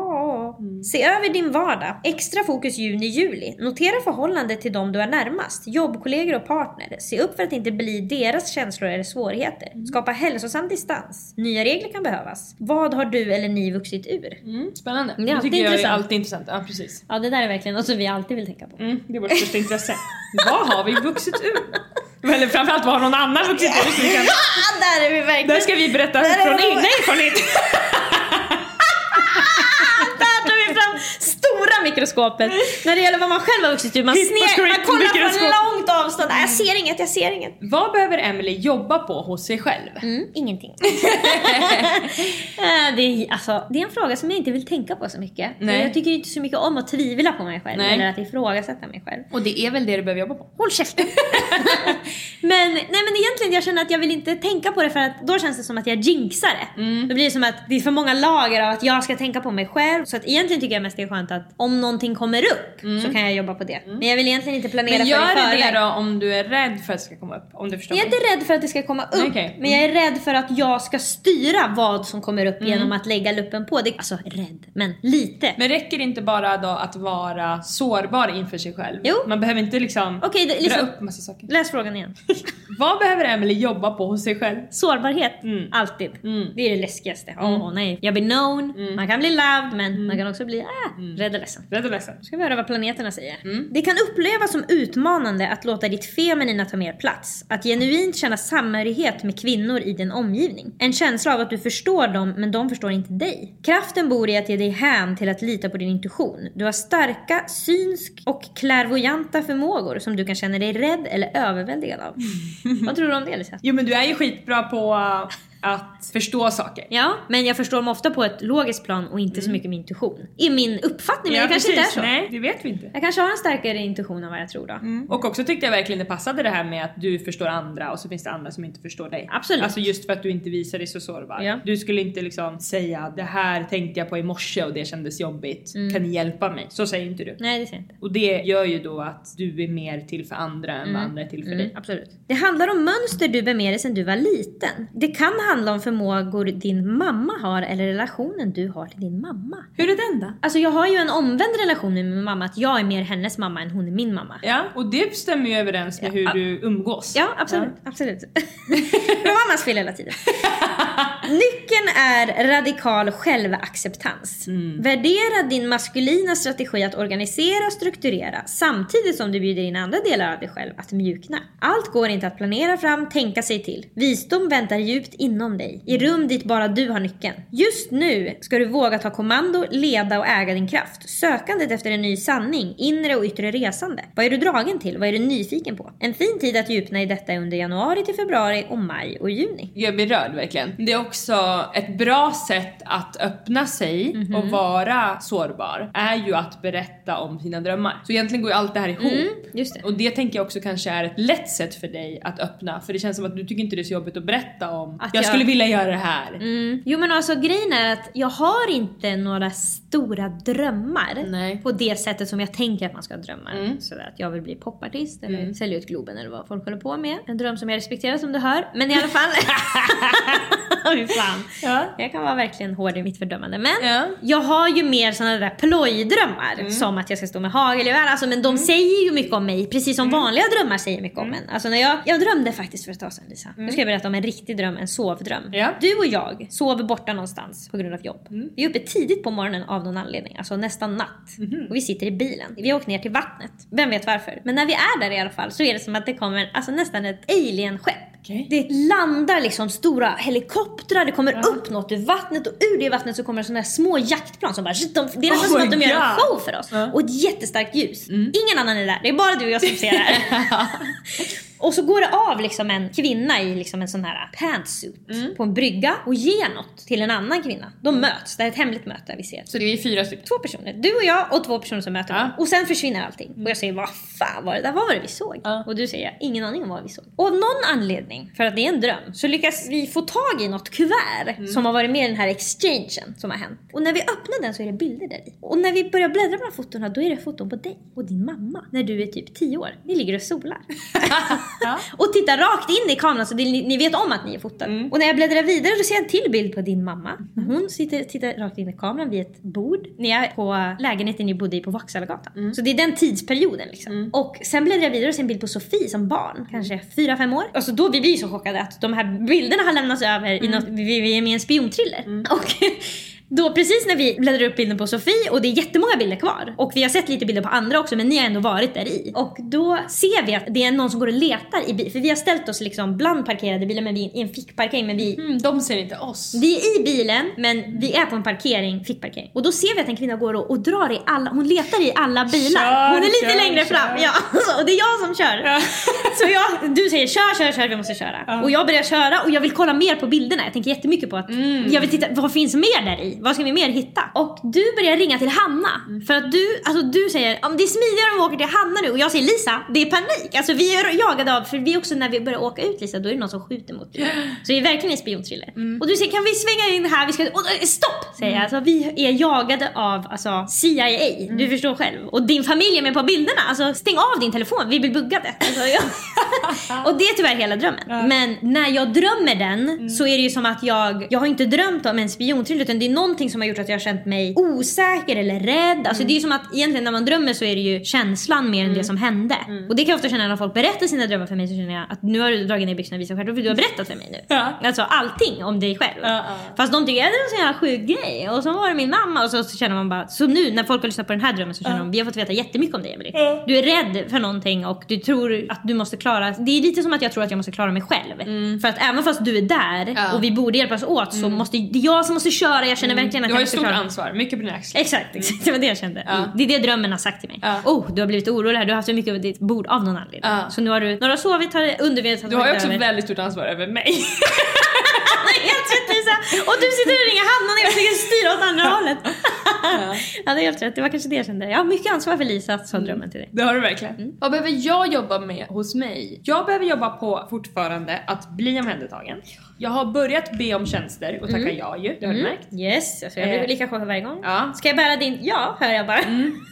Se över din vardag. Extra fokus juni-juli. Notera förhållandet till dem du är närmast. Jobbkollegor och partner. Se upp för att inte bli deras känslor eller svårigheter. Skapa hälsosam distans. Nya regler kan behövas. Vad har du eller ni vuxit ur? Spännande. Ja, det tycker jag är alltid intressant. Ja, precis. Ja, det där är verkligen något som vi alltid vill tänka på. Det är vårt största intresse. Vad har vi vuxit ur? Eller framförallt vad har någon annan vuxit ur? Där är vi verkligen. Där ska vi berätta från egen erfarenhet. Där tar vi fram stora mikroskopet. När det gäller vad man själv har vuxit ur. Man kollar på långt avstånd. Jag ser inget. Vad behöver Emily jobba på hos sig själv? Ingenting. Det är en fråga som jag inte vill tänka på så mycket. Jag tycker inte så mycket om att tvivla på mig själv. Eller att ifrågasätta mig själv. Och det är väl det du behöver jobba på. Håll käften. men egentligen jag känner att jag vill inte tänka på det. För att då känns det som att jag jinxar det. Då blir det som att det är för många lager av att jag ska tänka på mig själv. Så att egentligen tycker jag mest det är skönt att om någonting kommer upp så kan jag jobba på det. Men jag vill egentligen inte planera för det. Men gör det då om du är rädd för att det ska komma upp? Om du förstår jag är inte rädd för att det ska komma upp. Men jag är rädd för att jag ska styra vad som kommer upp genom att lägga luppen på. Alltså rädd, men lite. Men räcker det inte bara då att vara sårbar inför sig själv? Jo. Man behöver inte dra upp massa saker. Läs frågan igen. Vad behöver Emily jobba på hos sig själv? Sårbarhet, alltid. Det är det läskigaste. Nej. Jag blir known, man kan bli loved, men man kan också bli rädd och ledsen. Ska vi höra vad planeterna säger. Det kan upplevas som utmanande att låta ditt feminina ta mer plats. Att genuint känna samhörighet med kvinnor i din omgivning. En känsla av att du förstår dem, men de förstår inte dig. Kraften bor i att ge dig hän till att lita på din intuition. Du har starka, synsk och klärvoajanta förmågor som du kan känna dig rädd eller överväldigad av. Vad tror du om det, Lisa? Jo, men du är ju skitbra på att förstå saker. Ja, men jag förstår dem ofta på ett logiskt plan och inte så mycket med intuition. I min uppfattning, men det kanske inte är så. Nej, det vet vi inte. Jag kanske har en starkare intuition än vad jag tror då. Och också tyckte jag verkligen det passade det här med att du förstår andra och så finns det andra som inte förstår dig. Absolut. Alltså just för att du inte visar dig så sårbar. Ja. Du skulle inte liksom säga det här tänkte jag på i morse och det kändes jobbigt. Kan ni hjälpa mig? Så säger inte du. Nej, det säger inte. Och det gör ju då att du är mer till för andra än vad andra är till för dig. Absolut. Det handlar om mönster du bär med dig sedan du var liten. Det kan handla om förmågor din mamma har eller relationen du har till din mamma. Hur är den då? Alltså jag har ju en omvänd relation med min mamma, att jag är mer hennes mamma än hon är min mamma. Ja, och det stämmer ju överens med hur du umgås. Ja, absolut. Absolut. Det var mammas fel hela tiden. Nyckeln är radikal självacceptans. Värdera din maskulina strategi att organisera och strukturera samtidigt som du bjuder in andra delar av dig själv att mjukna. Allt går inte att planera fram, tänka sig till. Visdom väntar djupt inom dig, i rum dit bara du har nyckeln. Just nu ska du våga ta kommando, leda och äga din kraft. Sökandet efter en ny sanning, inre och yttre resande. Vad är du dragen till? Vad är du nyfiken på? En fin tid att djupna i detta under januari till februari och maj och juni. Jag blir rörd verkligen. Det är också ett bra sätt att öppna sig och vara sårbar är ju att berätta om sina drömmar. Så egentligen går ju allt det här ihop. Just det. Och det tänker jag också kanske är ett lätt sätt för dig att öppna. För det känns som att du tycker inte det är så jobbigt att berätta om att jag skulle vilja göra det här. Jo, men alltså grejen är att jag har inte några stora drömmar på det sättet som jag tänker att man ska ha drömmar. Så att jag vill bli popartist eller sälja ut Globen eller vad folk håller på med. En dröm som jag respekterar, som du hör. Men i alla fall jag kan vara verkligen hård i mitt fördömande. Men jag har ju mer sådana där plojdrömmar som att jag ska stå med hagelgevär. Alltså, men de säger ju mycket om mig, precis som vanliga drömmar säger mycket om en. Alltså när jag drömde faktiskt för ett tag sedan, Lisa. Nu ska jag berätta om en riktig dröm, en sovdröm. Du och jag sover borta någonstans på grund av jobb. Vi är uppe tidigt på morgonen av någon anledning, alltså nästan natt. Och vi sitter i bilen. Vi har åkt ner till vattnet. Vem vet varför? Men när vi är där i alla fall så är det som att det kommer alltså nästan ett alienskepp. Det landar liksom stora helikoptrar, det kommer upp något ur vattnet och ur det vattnet så kommer sådana här små jaktplan som bara, det är nästan som att de gör en show för oss. Och ett jättestarkt ljus. Ingen annan är där, det är bara du och jag som ser det här. Och så går det av liksom en kvinna i liksom en sån här pantsuit på en brygga och ger något till en annan kvinna. De möts, det är ett hemligt möte vi ser. Så det är 4 stycken? 2 personer, du och jag och 2 personer som möter. Och sen försvinner allting. Och jag säger, vad fan var det där? Vad var det vi såg? Och du säger, ingen aning om vad vi såg. Och av någon anledning, för att det är en dröm, så lyckas vi få tag i något kuvert som har varit med i den här exchangen som har hänt. Och när vi öppnar den så är det bilder där i. Och när vi börjar bläddra på de här fotona, då är det foton på dig och din mamma när du är typ 10 år. Ni ligger och solar. Och tittar rakt in i kameran så ni vet om att ni är fotade. Och när jag bläddrar vidare då ser jag en till bild på din mamma. Hon tittar rakt in i kameran vid ett bord. Ni är på lägenheten ni bodde i på Vaxhallagatan. Så det är den tidsperioden liksom. Och sen bläddrar jag vidare och ser en bild på Sofie som barn. Kanske 4-5 år. Och så då vi blir så chockade att de här bilderna har lämnats över i något, vi är med i en spionthriller. Och då precis när vi bläddrar upp bilden på Sofie och det är jättemånga bilder kvar och vi har sett lite bilder på andra också, men ni har ändå varit där i. Och då ser vi att det är någon som går och letar i bil, för vi har ställt oss liksom bland parkerade bilar, men vi är i en fickparkering, men vi de ser inte oss. Vi är i bilen, men vi är på en parkering, fickparkering. Och då ser vi att en kvinna går och drar i alla, hon letar i alla bilar. Hon är lite längre fram. Ja, och det är jag som kör. Så du säger kör, vi måste köra. Och jag börjar köra och jag vill kolla mer på bilderna. Jag tänker jättemycket på att jag vill titta, vad finns mer där i? Vad ska vi mer hitta? Och du börjar ringa till Hanna. För att du säger, om det är smidigare om vi åker till Hanna nu. Och jag säger, Lisa, det är panik. Alltså vi är jagade av, för vi också när vi börjar åka ut, Lisa, då är det någon som skjuter mot dig. Så det är verkligen en spionthriller. Och du säger, kan vi svänga in här? Stopp, säger jag. Alltså vi är jagade av CIA. Du förstår själv. Och din familj är med på bilderna. Alltså stäng av din telefon, vi blir buggade. Alltså, och det är tyvärr hela drömmen. Men när jag drömmer den så är det ju som att jag har inte drömt om en spionthriller, utan det är någonting som har gjort att jag har känt mig osäker eller rädd. Alltså det är ju som att egentligen när man drömmer så är det ju känslan mer än det som hände. Och det kan jag ofta känna när folk berättar sina drömmar för mig, så känner jag att nu har du dragit ner byxorna och visat själv, för du har berättat för mig nu. Alltså allting om dig själv. Fast de tycker att det är en sån här sjuk grej. Och så var det min mamma, och så känner man bara, så nu när folk har lyssnat på den här drömmen så känner de, vi har fått veta jättemycket om dig, Emily. Du är rädd för någonting och du tror att du måste klara, det är lite som att jag tror att jag måste klara mig själv. För att även fast du är där och vi borde hjälpas åt, så måste det är jag som måste köra. Jag känner verkligen att du har ett stort ansvar, mycket på din axel. Exakt, det var det jag kände. Det är det drömmen har sagt till mig. Du har blivit orolig här, du har haft så mycket över ditt bord av någon anledning. Så nu har du sovit, har undervetet. Du har ju också ett väldigt stort ansvar över mig. Helt rättvisa. Och du sitter och ringer Hanna när jag försöker styra åt andra hållet. Ja, det är helt rätt. Det var kanske det jag kände. Jag har mycket ansvar för Lisa, sa drömmen till dig. Det har du verkligen. Vad behöver jag jobba med hos mig? Jag behöver jobba på fortfarande att bli omhändertagen. Jag har börjat be om tjänster och tacka ja ju, det har du märkt. Yes, alltså jag blir lika chockad varje gång. Ja. Ska jag bära din? Ja, hör jag bara.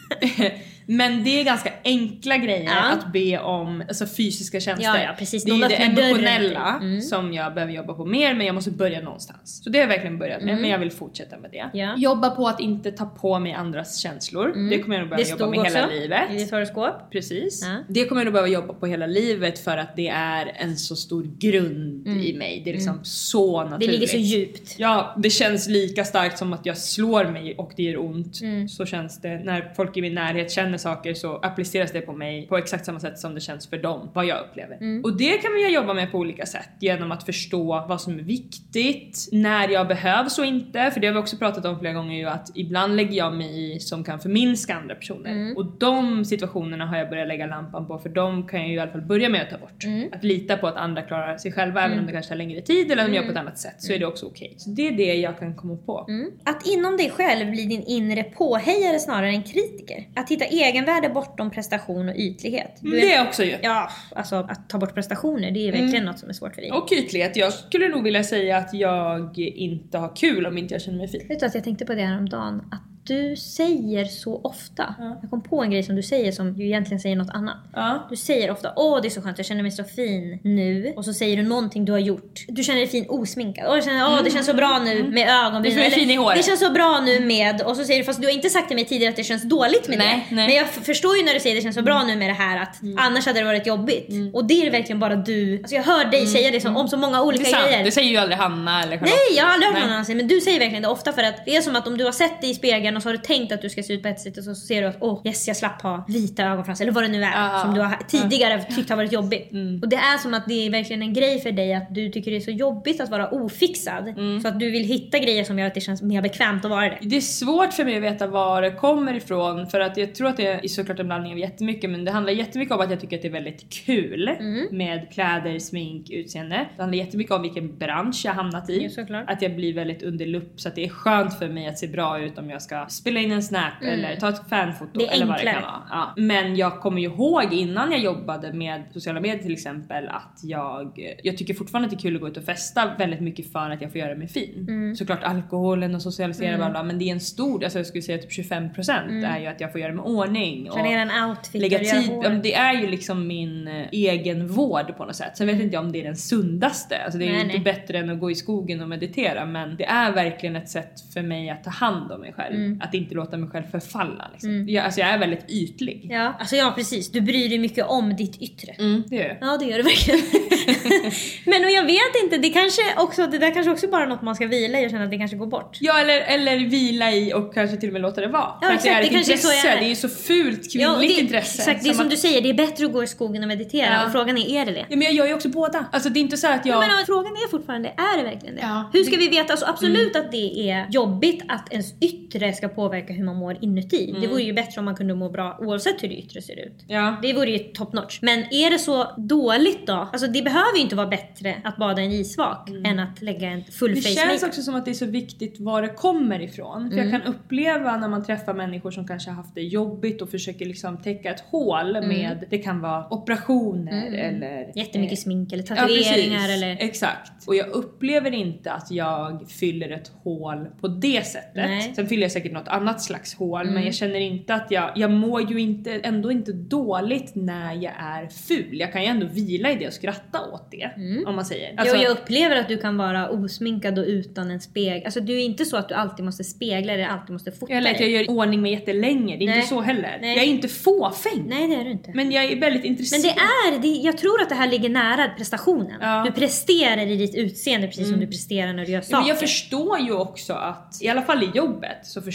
Men det är ganska enkla grejer att be om, alltså fysiska tjänster. Ja, precis. Det är ju det emotionella som jag behöver jobba på mer, men jag måste börja någonstans. Så det har jag verkligen börjat med, men jag vill fortsätta med det. Ja. Jobba på att inte ta på mig andras känslor. Det kommer jag nog behöva jobba med hela livet. I ditt horoskop. Precis. Ja. Det kommer jag nog behöva jobba på hela livet för att det är en så stor grund i mig. Det är liksom så naturligt. Det ligger så djupt. Ja, det känns lika starkt som att jag slår mig och det gör ont. Så känns det när folk i min närhet känner saker, så appliceras det på mig på exakt samma sätt som det känns för dem, vad jag upplever. Och det kan vi jobba med på olika sätt, genom att förstå vad som är viktigt, när jag behövs och inte, för det har vi också pratat om flera gånger ju, att ibland lägger jag mig i som kan förminska andra personer. Och de situationerna har jag börjat lägga lampan på, för de kan jag ju i alla fall börja med att ta bort. Att lita på att andra klarar sig själva, även om det kanske tar längre tid eller om de gör på ett annat sätt, så är det också okej. Så det är det jag kan komma på. Att inom dig själv bli din inre påhejare snarare än kritiker. Att hitta egenvärde bortom prestation och ytlighet. Det är också ju. Ja, alltså att ta bort prestationer, det är verkligen något som är svårt för dig. Och ytlighet. Jag skulle nog vilja säga att jag inte har kul om inte jag känner mig fin. Vet du att jag tänkte på det här om dagen, att du säger så ofta. Jag kom på en grej som du säger som du egentligen säger något annat. Du säger ofta, det är så skönt, jag känner mig så fin nu. Och så säger du någonting du har gjort. Du känner dig fin osminkad. Det känns så bra nu med ögonbrynen. Du är fin i håret. Det känns så bra nu med. Och så säger du, fast du har inte sagt till mig tidigare att det känns dåligt med det. Men jag förstår ju när du säger det känns så bra nu med det här, att annars hade det varit jobbigt. Och det är verkligen bara du. Alltså jag hör dig säga det om så många olika grejer. Det säger ju aldrig Hanna eller Charlotte. Nej, jag har aldrig hört någon annan säga. Men du säger verkligen det ofta, för att det är som att om du har sett dig i spegeln och så har du tänkt att du ska se ut på ett sätt, och så ser du att jag slapp ha vita ögonfransar eller vad det nu är som du har tidigare tyckt har varit jobbigt. Och det är som att det är verkligen en grej för dig, att du tycker det är så jobbigt att vara ofixad, så att du vill hitta grejer som gör att det känns mer bekvämt att vara det. Det är svårt för mig att veta var det kommer ifrån, för att jag tror att det är såklart en blandning av jättemycket, men det handlar jättemycket om att jag tycker att det är väldigt kul med kläder, smink, utseende. Det handlar jättemycket om vilken bransch jag hamnat i. Att jag blir väldigt under lupp, så att det är skönt för mig att se bra ut om jag ska spela in en snap eller ta ett fanfoto eller vad det kan vara. Ja. Men jag kommer ju ihåg innan jag jobbade med sociala medier till exempel, att jag tycker fortfarande att det är kul att gå ut och festa väldigt mycket för att jag får göra mig fin. Såklart alkoholen och socialisera bla, men det är en stor, alltså jag skulle säga typ 25% är ju att jag får göra mig ordning och planera en outfit, lägga tid. Det är ju liksom min egen vård på något sätt. Så jag vet inte om det är den sundaste. Alltså det är ju inte bättre än att gå i skogen och meditera, men det är verkligen ett sätt för mig att ta hand om mig själv. Att inte låta mig själv förfalla liksom. Jag är väldigt ytlig. Ja, alltså precis. Du bryr dig mycket om ditt yttre. Det gör jag. Ja, det gör du verkligen. Men och jag vet inte, det där kanske också bara något man ska vila i och känna att det kanske går bort. Ja, eller vila i och kanske till och med låta det vara. Ja, exakt, det kanske intresse. Så är. Det är ju så fult kvinnligt intresse. Exakt, det är som du säger, det är bättre att gå i skogen och meditera. Och frågan är det? Ja, men jag gör ju också båda. Alltså det är inte så att jag... Men frågan är fortfarande, är det verkligen det? Ja. Hur ska vi veta? Alltså absolut att det är jobbigt att ens yttre ska påverka hur man mår inuti. Det vore ju bättre om man kunde må bra oavsett hur det yttre ser ut. Ja. Det vore ju top notch. Men är det så dåligt då? Alltså det behöver ju inte vara bättre att bada en isvak än att lägga en full face makeup. Det känns också som att det är så viktigt var det kommer ifrån. För jag kan uppleva när man träffar människor som kanske har haft det jobbigt och försöker liksom täcka ett hål med, det kan vara operationer eller jättemycket smink eller tatueringar eller... Exakt. Och jag upplever inte att jag fyller ett hål på det sättet. Nej. Sen fyller jag säkert något annat slags hål, men jag känner inte att jag mår ju ändå inte dåligt när jag är ful. Jag kan ju ändå vila i det och skratta åt det, om man säger. Alltså, jag upplever att du kan vara osminkad och utan en spegel. Alltså det är inte så att du alltid måste spegla eller alltid måste fota dig. Eller att jag gör ordning med jättelänge. Det är inte så heller. Nej. Jag är inte fåfäng. Nej, det är du inte. Men jag är väldigt intresserad. Men jag tror att det här ligger nära prestationen. Ja. Du presterar i ditt utseende precis som du presterar när du gör saker. Men jag förstår ju också att, i alla fall i jobbet, så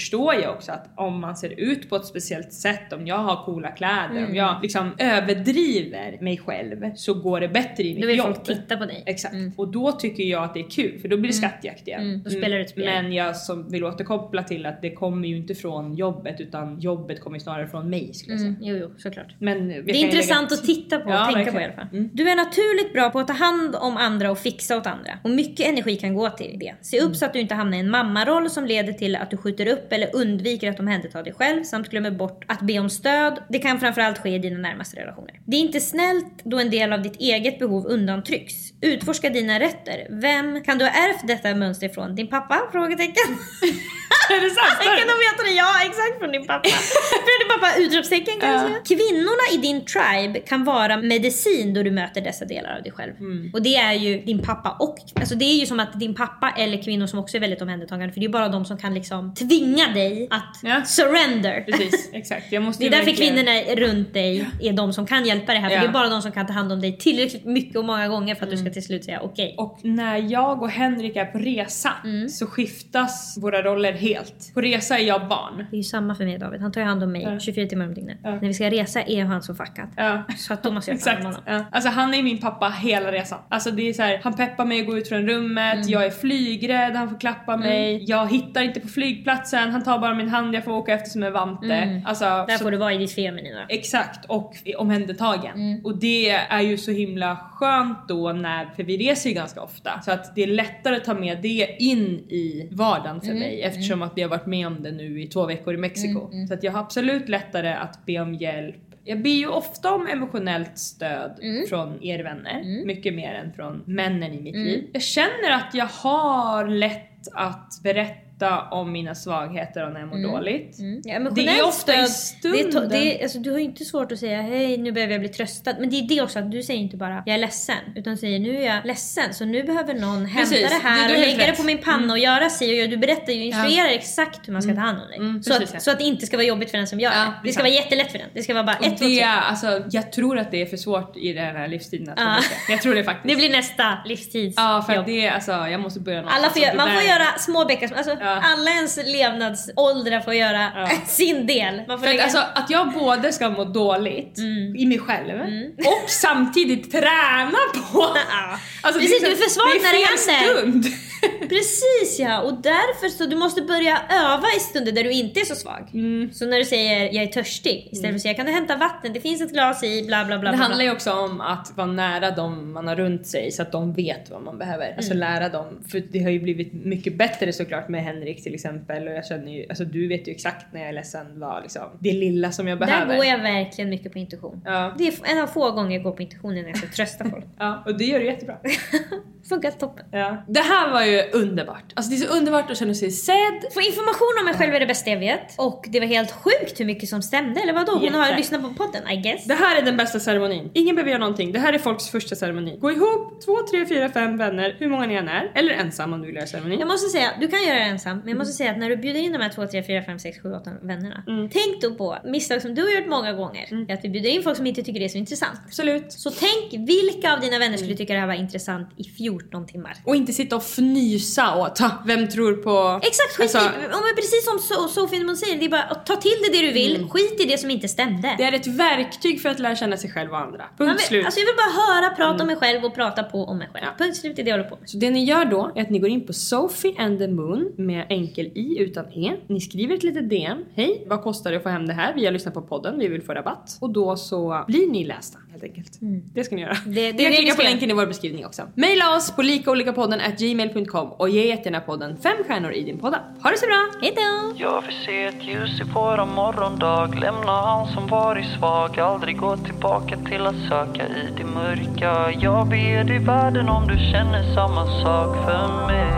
förstår jag också att om man ser ut på ett speciellt sätt, om jag har coola kläder, om jag liksom överdriver mig själv, så går det bättre i mitt jobb. Då vill folk titta på dig. Exakt. Och då tycker jag att det är kul, för då blir det skattjakt igen. Då spelar du ett spel. Men jag som vill återkoppla till att det kommer ju inte från jobbet, utan jobbet kommer snarare från mig, skulle jag säga. Jo, såklart. Men det är intressant att titta på och tänka på i alla fall. Du är naturligt bra på att ta hand om andra och fixa åt andra. Och mycket energi kan gå till det. Se upp så att du inte hamnar i en mammaroll som leder till att du skjuter upp eller undviker att omhänderta dig själv, samt glömmer bort att be om stöd. Det kan framförallt ske i dina närmaste relationer. Det är inte snällt då en del av ditt eget behov undantrycks. Utforska dina rätter. Vem kan du ha ärvt detta mönster ifrån? Din pappa? Frågetecken. Är det sant? Jag kan nog veta det. Ja, exakt, från din pappa. Från din pappa, utropstecken kanske. Kvinnorna i din tribe kan vara medicin då du möter dessa delar av dig själv. Och det är ju din pappa och, alltså det är ju som att din pappa eller kvinnor som också är väldigt omhändertagande, för det är bara de som kan liksom tvinga dig att surrender. Precis, exakt. Det är därför kvinnorna runt dig är de som kan hjälpa dig här, för det är bara de som kan ta hand om dig tillräckligt mycket och många gånger för att du ska till slut säga okej. Och när jag och Henrik är på resa så skiftas våra roller helt. På resa är jag barn. Det är ju samma för mig, David. Han tar ju hand om mig 24 timmar om dygnet. När vi ska resa är han så fuckad. Så att då måste jag ta hand om honom. Alltså han är min pappa hela resan. Alltså det är så här, han peppar mig att gå ut från rummet. Jag är flygrädd, han får klappa mig. Jag hittar inte på flygplatsen. Han tar bara min hand, jag får åka efter som en vante. Alltså, där får du vara i ditt feminina. Exakt, och omhändertagen. Och det är ju så himla skönt då för vi reser ju ganska ofta. Så att det är lättare att ta med det in i vardagen för mig. Eftersom att vi har varit med om det nu i 2 veckor i Mexiko. Så att jag har absolut lättare att be om hjälp. Jag ber ju ofta om emotionellt stöd från er vänner. Mycket mer än från männen i mitt liv. Jag känner att jag har lätt att berätta om mina svagheter och när jag mår dåligt. Ja, det är ofta stöd, i stunden. alltså, du har ju inte svårt att säga hej, nu behöver jag bli tröstad. Men det är det också, att du säger inte bara jag är ledsen, utan säger nu är jag ledsen, så nu behöver någon hämta det här och lägga det på min panna och göra sig. Och du berättar ju, instruerar exakt hur man ska ta hand om dig. Så att det inte ska vara jobbigt för den som gör det. Det ska vara jättelätt för den. Det ska vara bara ett, två, tre. Alltså, jag tror att det är för svårt i den här livstiden. Jag tror det faktiskt. Det blir nästa livstids. Ja, för det alltså, jag måste börja man får göra små bäckar. Alltså, alla ens levnadsåldrar får göra sin del. Man får för att jag både ska må dåligt i mig själv och samtidigt träna på. Alltså, precis, du är för svag när det händer. Stund. Precis, ja. Och därför så du måste börja öva i stunder där du inte är så svag. Så när du säger jag är törstig, istället för att säga kan du hämta vatten, det finns ett glas i, bla bla bla. Det handlar ju också om att vara nära dem man har runt sig, så att de vet vad man behöver. Alltså lära dem. För det har ju blivit mycket bättre såklart med Henrik till exempel. Och jag känner ju, alltså du vet ju exakt när jag är ledsen vad liksom det lilla som jag behöver. Där går jag verkligen mycket på intuition. Det är en av få gånger jag går på intuition när jag ska trösta folk. Och det gör du jättebra. Funkar toppen. Det här var ju underbart. Alltså det är så underbart att känna sig sedd. Få information om mig själv är det bästa jag vet. Och det var helt sjukt hur mycket som stämde. Eller vadå? Hon har lyssnat på podden, I guess. Det här är den bästa ceremonin. Ingen behöver göra någonting. Det här är folks första ceremoni. Gå ihop 2, 3, 4, 5 vänner. Hur många ni än är. Eller ensam om du vill göra ceremonin. Jag måste säga, du kan göra det ensam. Men jag måste säga att när du bjuder in de här 2, 3, 4, 5, 6, 7, 8 vännerna. Tänk då på misstag som du har gjort många gånger. Att vi bjuder in folk som inte tycker det är så intressant. Absolut. Så tänk vilka av dina vänner skulle tycka det här var intressant i 14 timmar. Och inte sitta och fnysa åt vem tror på... Exakt, skit i, precis som Sofie säger, det är bara att ta till det du vill. Skit i det som inte stämde. Det är ett verktyg för att lära känna sig själv och andra. Punkt slut. Alltså jag vill bara höra, prata om mig själv och prata på om mig själv. Punkt slut är det jag håller på med. Så det ni gör då är att ni går in på Sophie and the Moon med enkel i utan e. Ni skriver ett litet DM. Hej, vad kostar det att få hem det här? Vi har lyssnat på podden, vi vill få rabatt. Och då så blir ni lästa helt enkelt. Det ska ni göra. Det klicka på länken i vår beskrivning också. Maila oss på likaolikapodden@gmail.com och ge jättegärna podden 5 stjärnor i din podda. Ha det så bra! Hejdå! Jag vill se ett ljus i våran morgondag. Lämna han som varit svag. Aldrig gå tillbaka till att söka i det mörka. Jag ber dig världen om du känner samma sak för mig.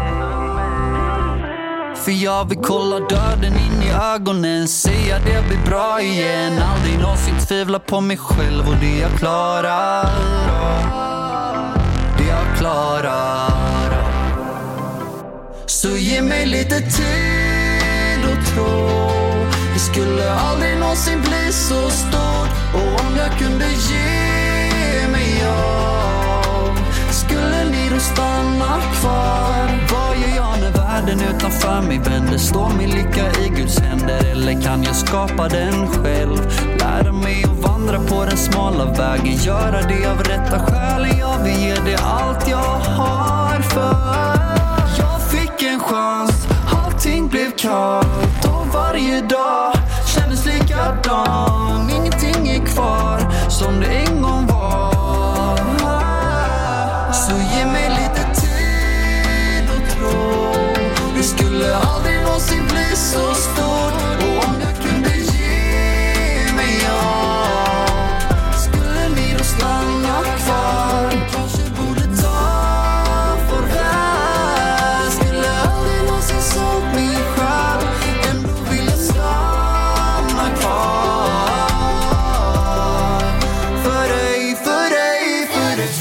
För jag vill kolla döden in i ögonen. Säga det blir bra igen. Aldrig någonsin tvivla på mig själv och det jag klarar. Det jag klarar. Så ge mig lite tid och tro. Det skulle aldrig någonsin bli så stort. Och om jag kunde ge mig av, skulle ni då stanna kvar? Vad gör jag när världen världen utanför mig vänder. Står min lycka i Guds händer, eller kan jag skapa den själv? Lära mig att vandra på den smala vägen, göra det av rätta skäl. Jag vill ge det allt jag har, för jag fick en chans. Allting blev kallt och varje dag kändes likadan. Ingenting är kvar som det en gång var. Så ge mig lite tid och tro. Det skulle aldrig någonsin bli så stort. Och om jag kunde ge mig allt, skulle ni då stanna kvar? Kanske borde ta farväl. Skulle aldrig någonsin sålt mig själv, ändå vill jag stanna kvar. För dig, för dig, för dig.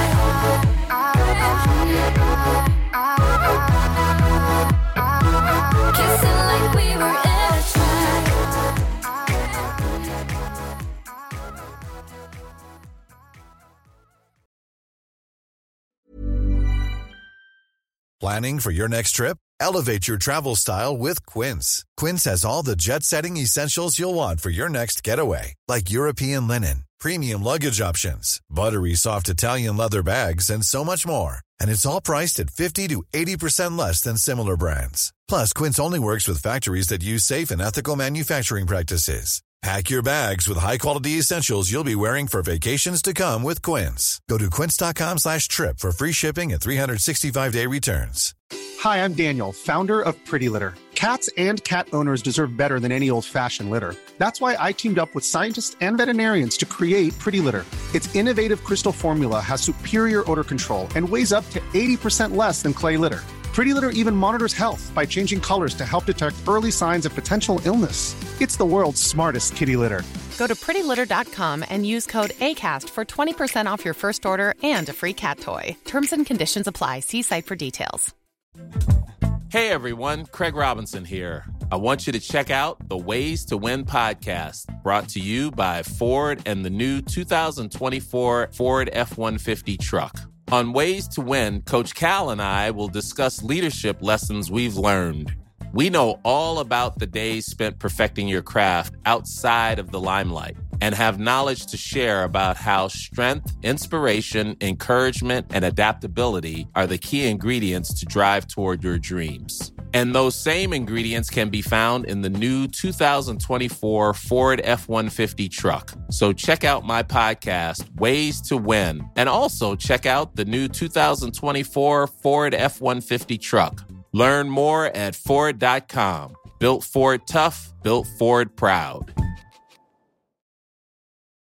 Planning for your next trip? Elevate your travel style with Quince. Quince has all the jet-setting essentials you'll want for your next getaway, like European linen, premium luggage options, buttery soft Italian leather bags, and so much more. And it's all priced at 50 to 80% less than similar brands. Plus, Quince only works with factories that use safe and ethical manufacturing practices. Pack your bags with high-quality essentials you'll be wearing for vacations to come with Quince. Go to quince.com/trip for free shipping and 365-day returns. Hi, I'm Daniel, founder of Pretty Litter. Cats and cat owners deserve better than any old-fashioned litter. That's why I teamed up with scientists and veterinarians to create Pretty Litter. Its innovative crystal formula has superior odor control and weighs up to 80% less than clay litter. Pretty Litter even monitors health by changing colors to help detect early signs of potential illness. It's the world's smartest kitty litter. Go to prettylitter.com and use code ACAST for 20% off your first order and a free cat toy. Terms and conditions apply. See site for details. Hey everyone, Craig Robinson here. I want you to check out the Ways to Win podcast, brought to you by Ford and the new 2024 Ford F-150 truck. On Ways to Win, Coach Cal and I will discuss leadership lessons we've learned. We know all about the days spent perfecting your craft outside of the limelight and have knowledge to share about how strength, inspiration, encouragement, and adaptability are the key ingredients to drive toward your dreams. And those same ingredients can be found in the new 2024 Ford F-150 truck. So check out my podcast, Ways to Win, and also check out the new 2024 Ford F-150 truck. Learn more at Ford.com. Built Ford tough, built Ford proud.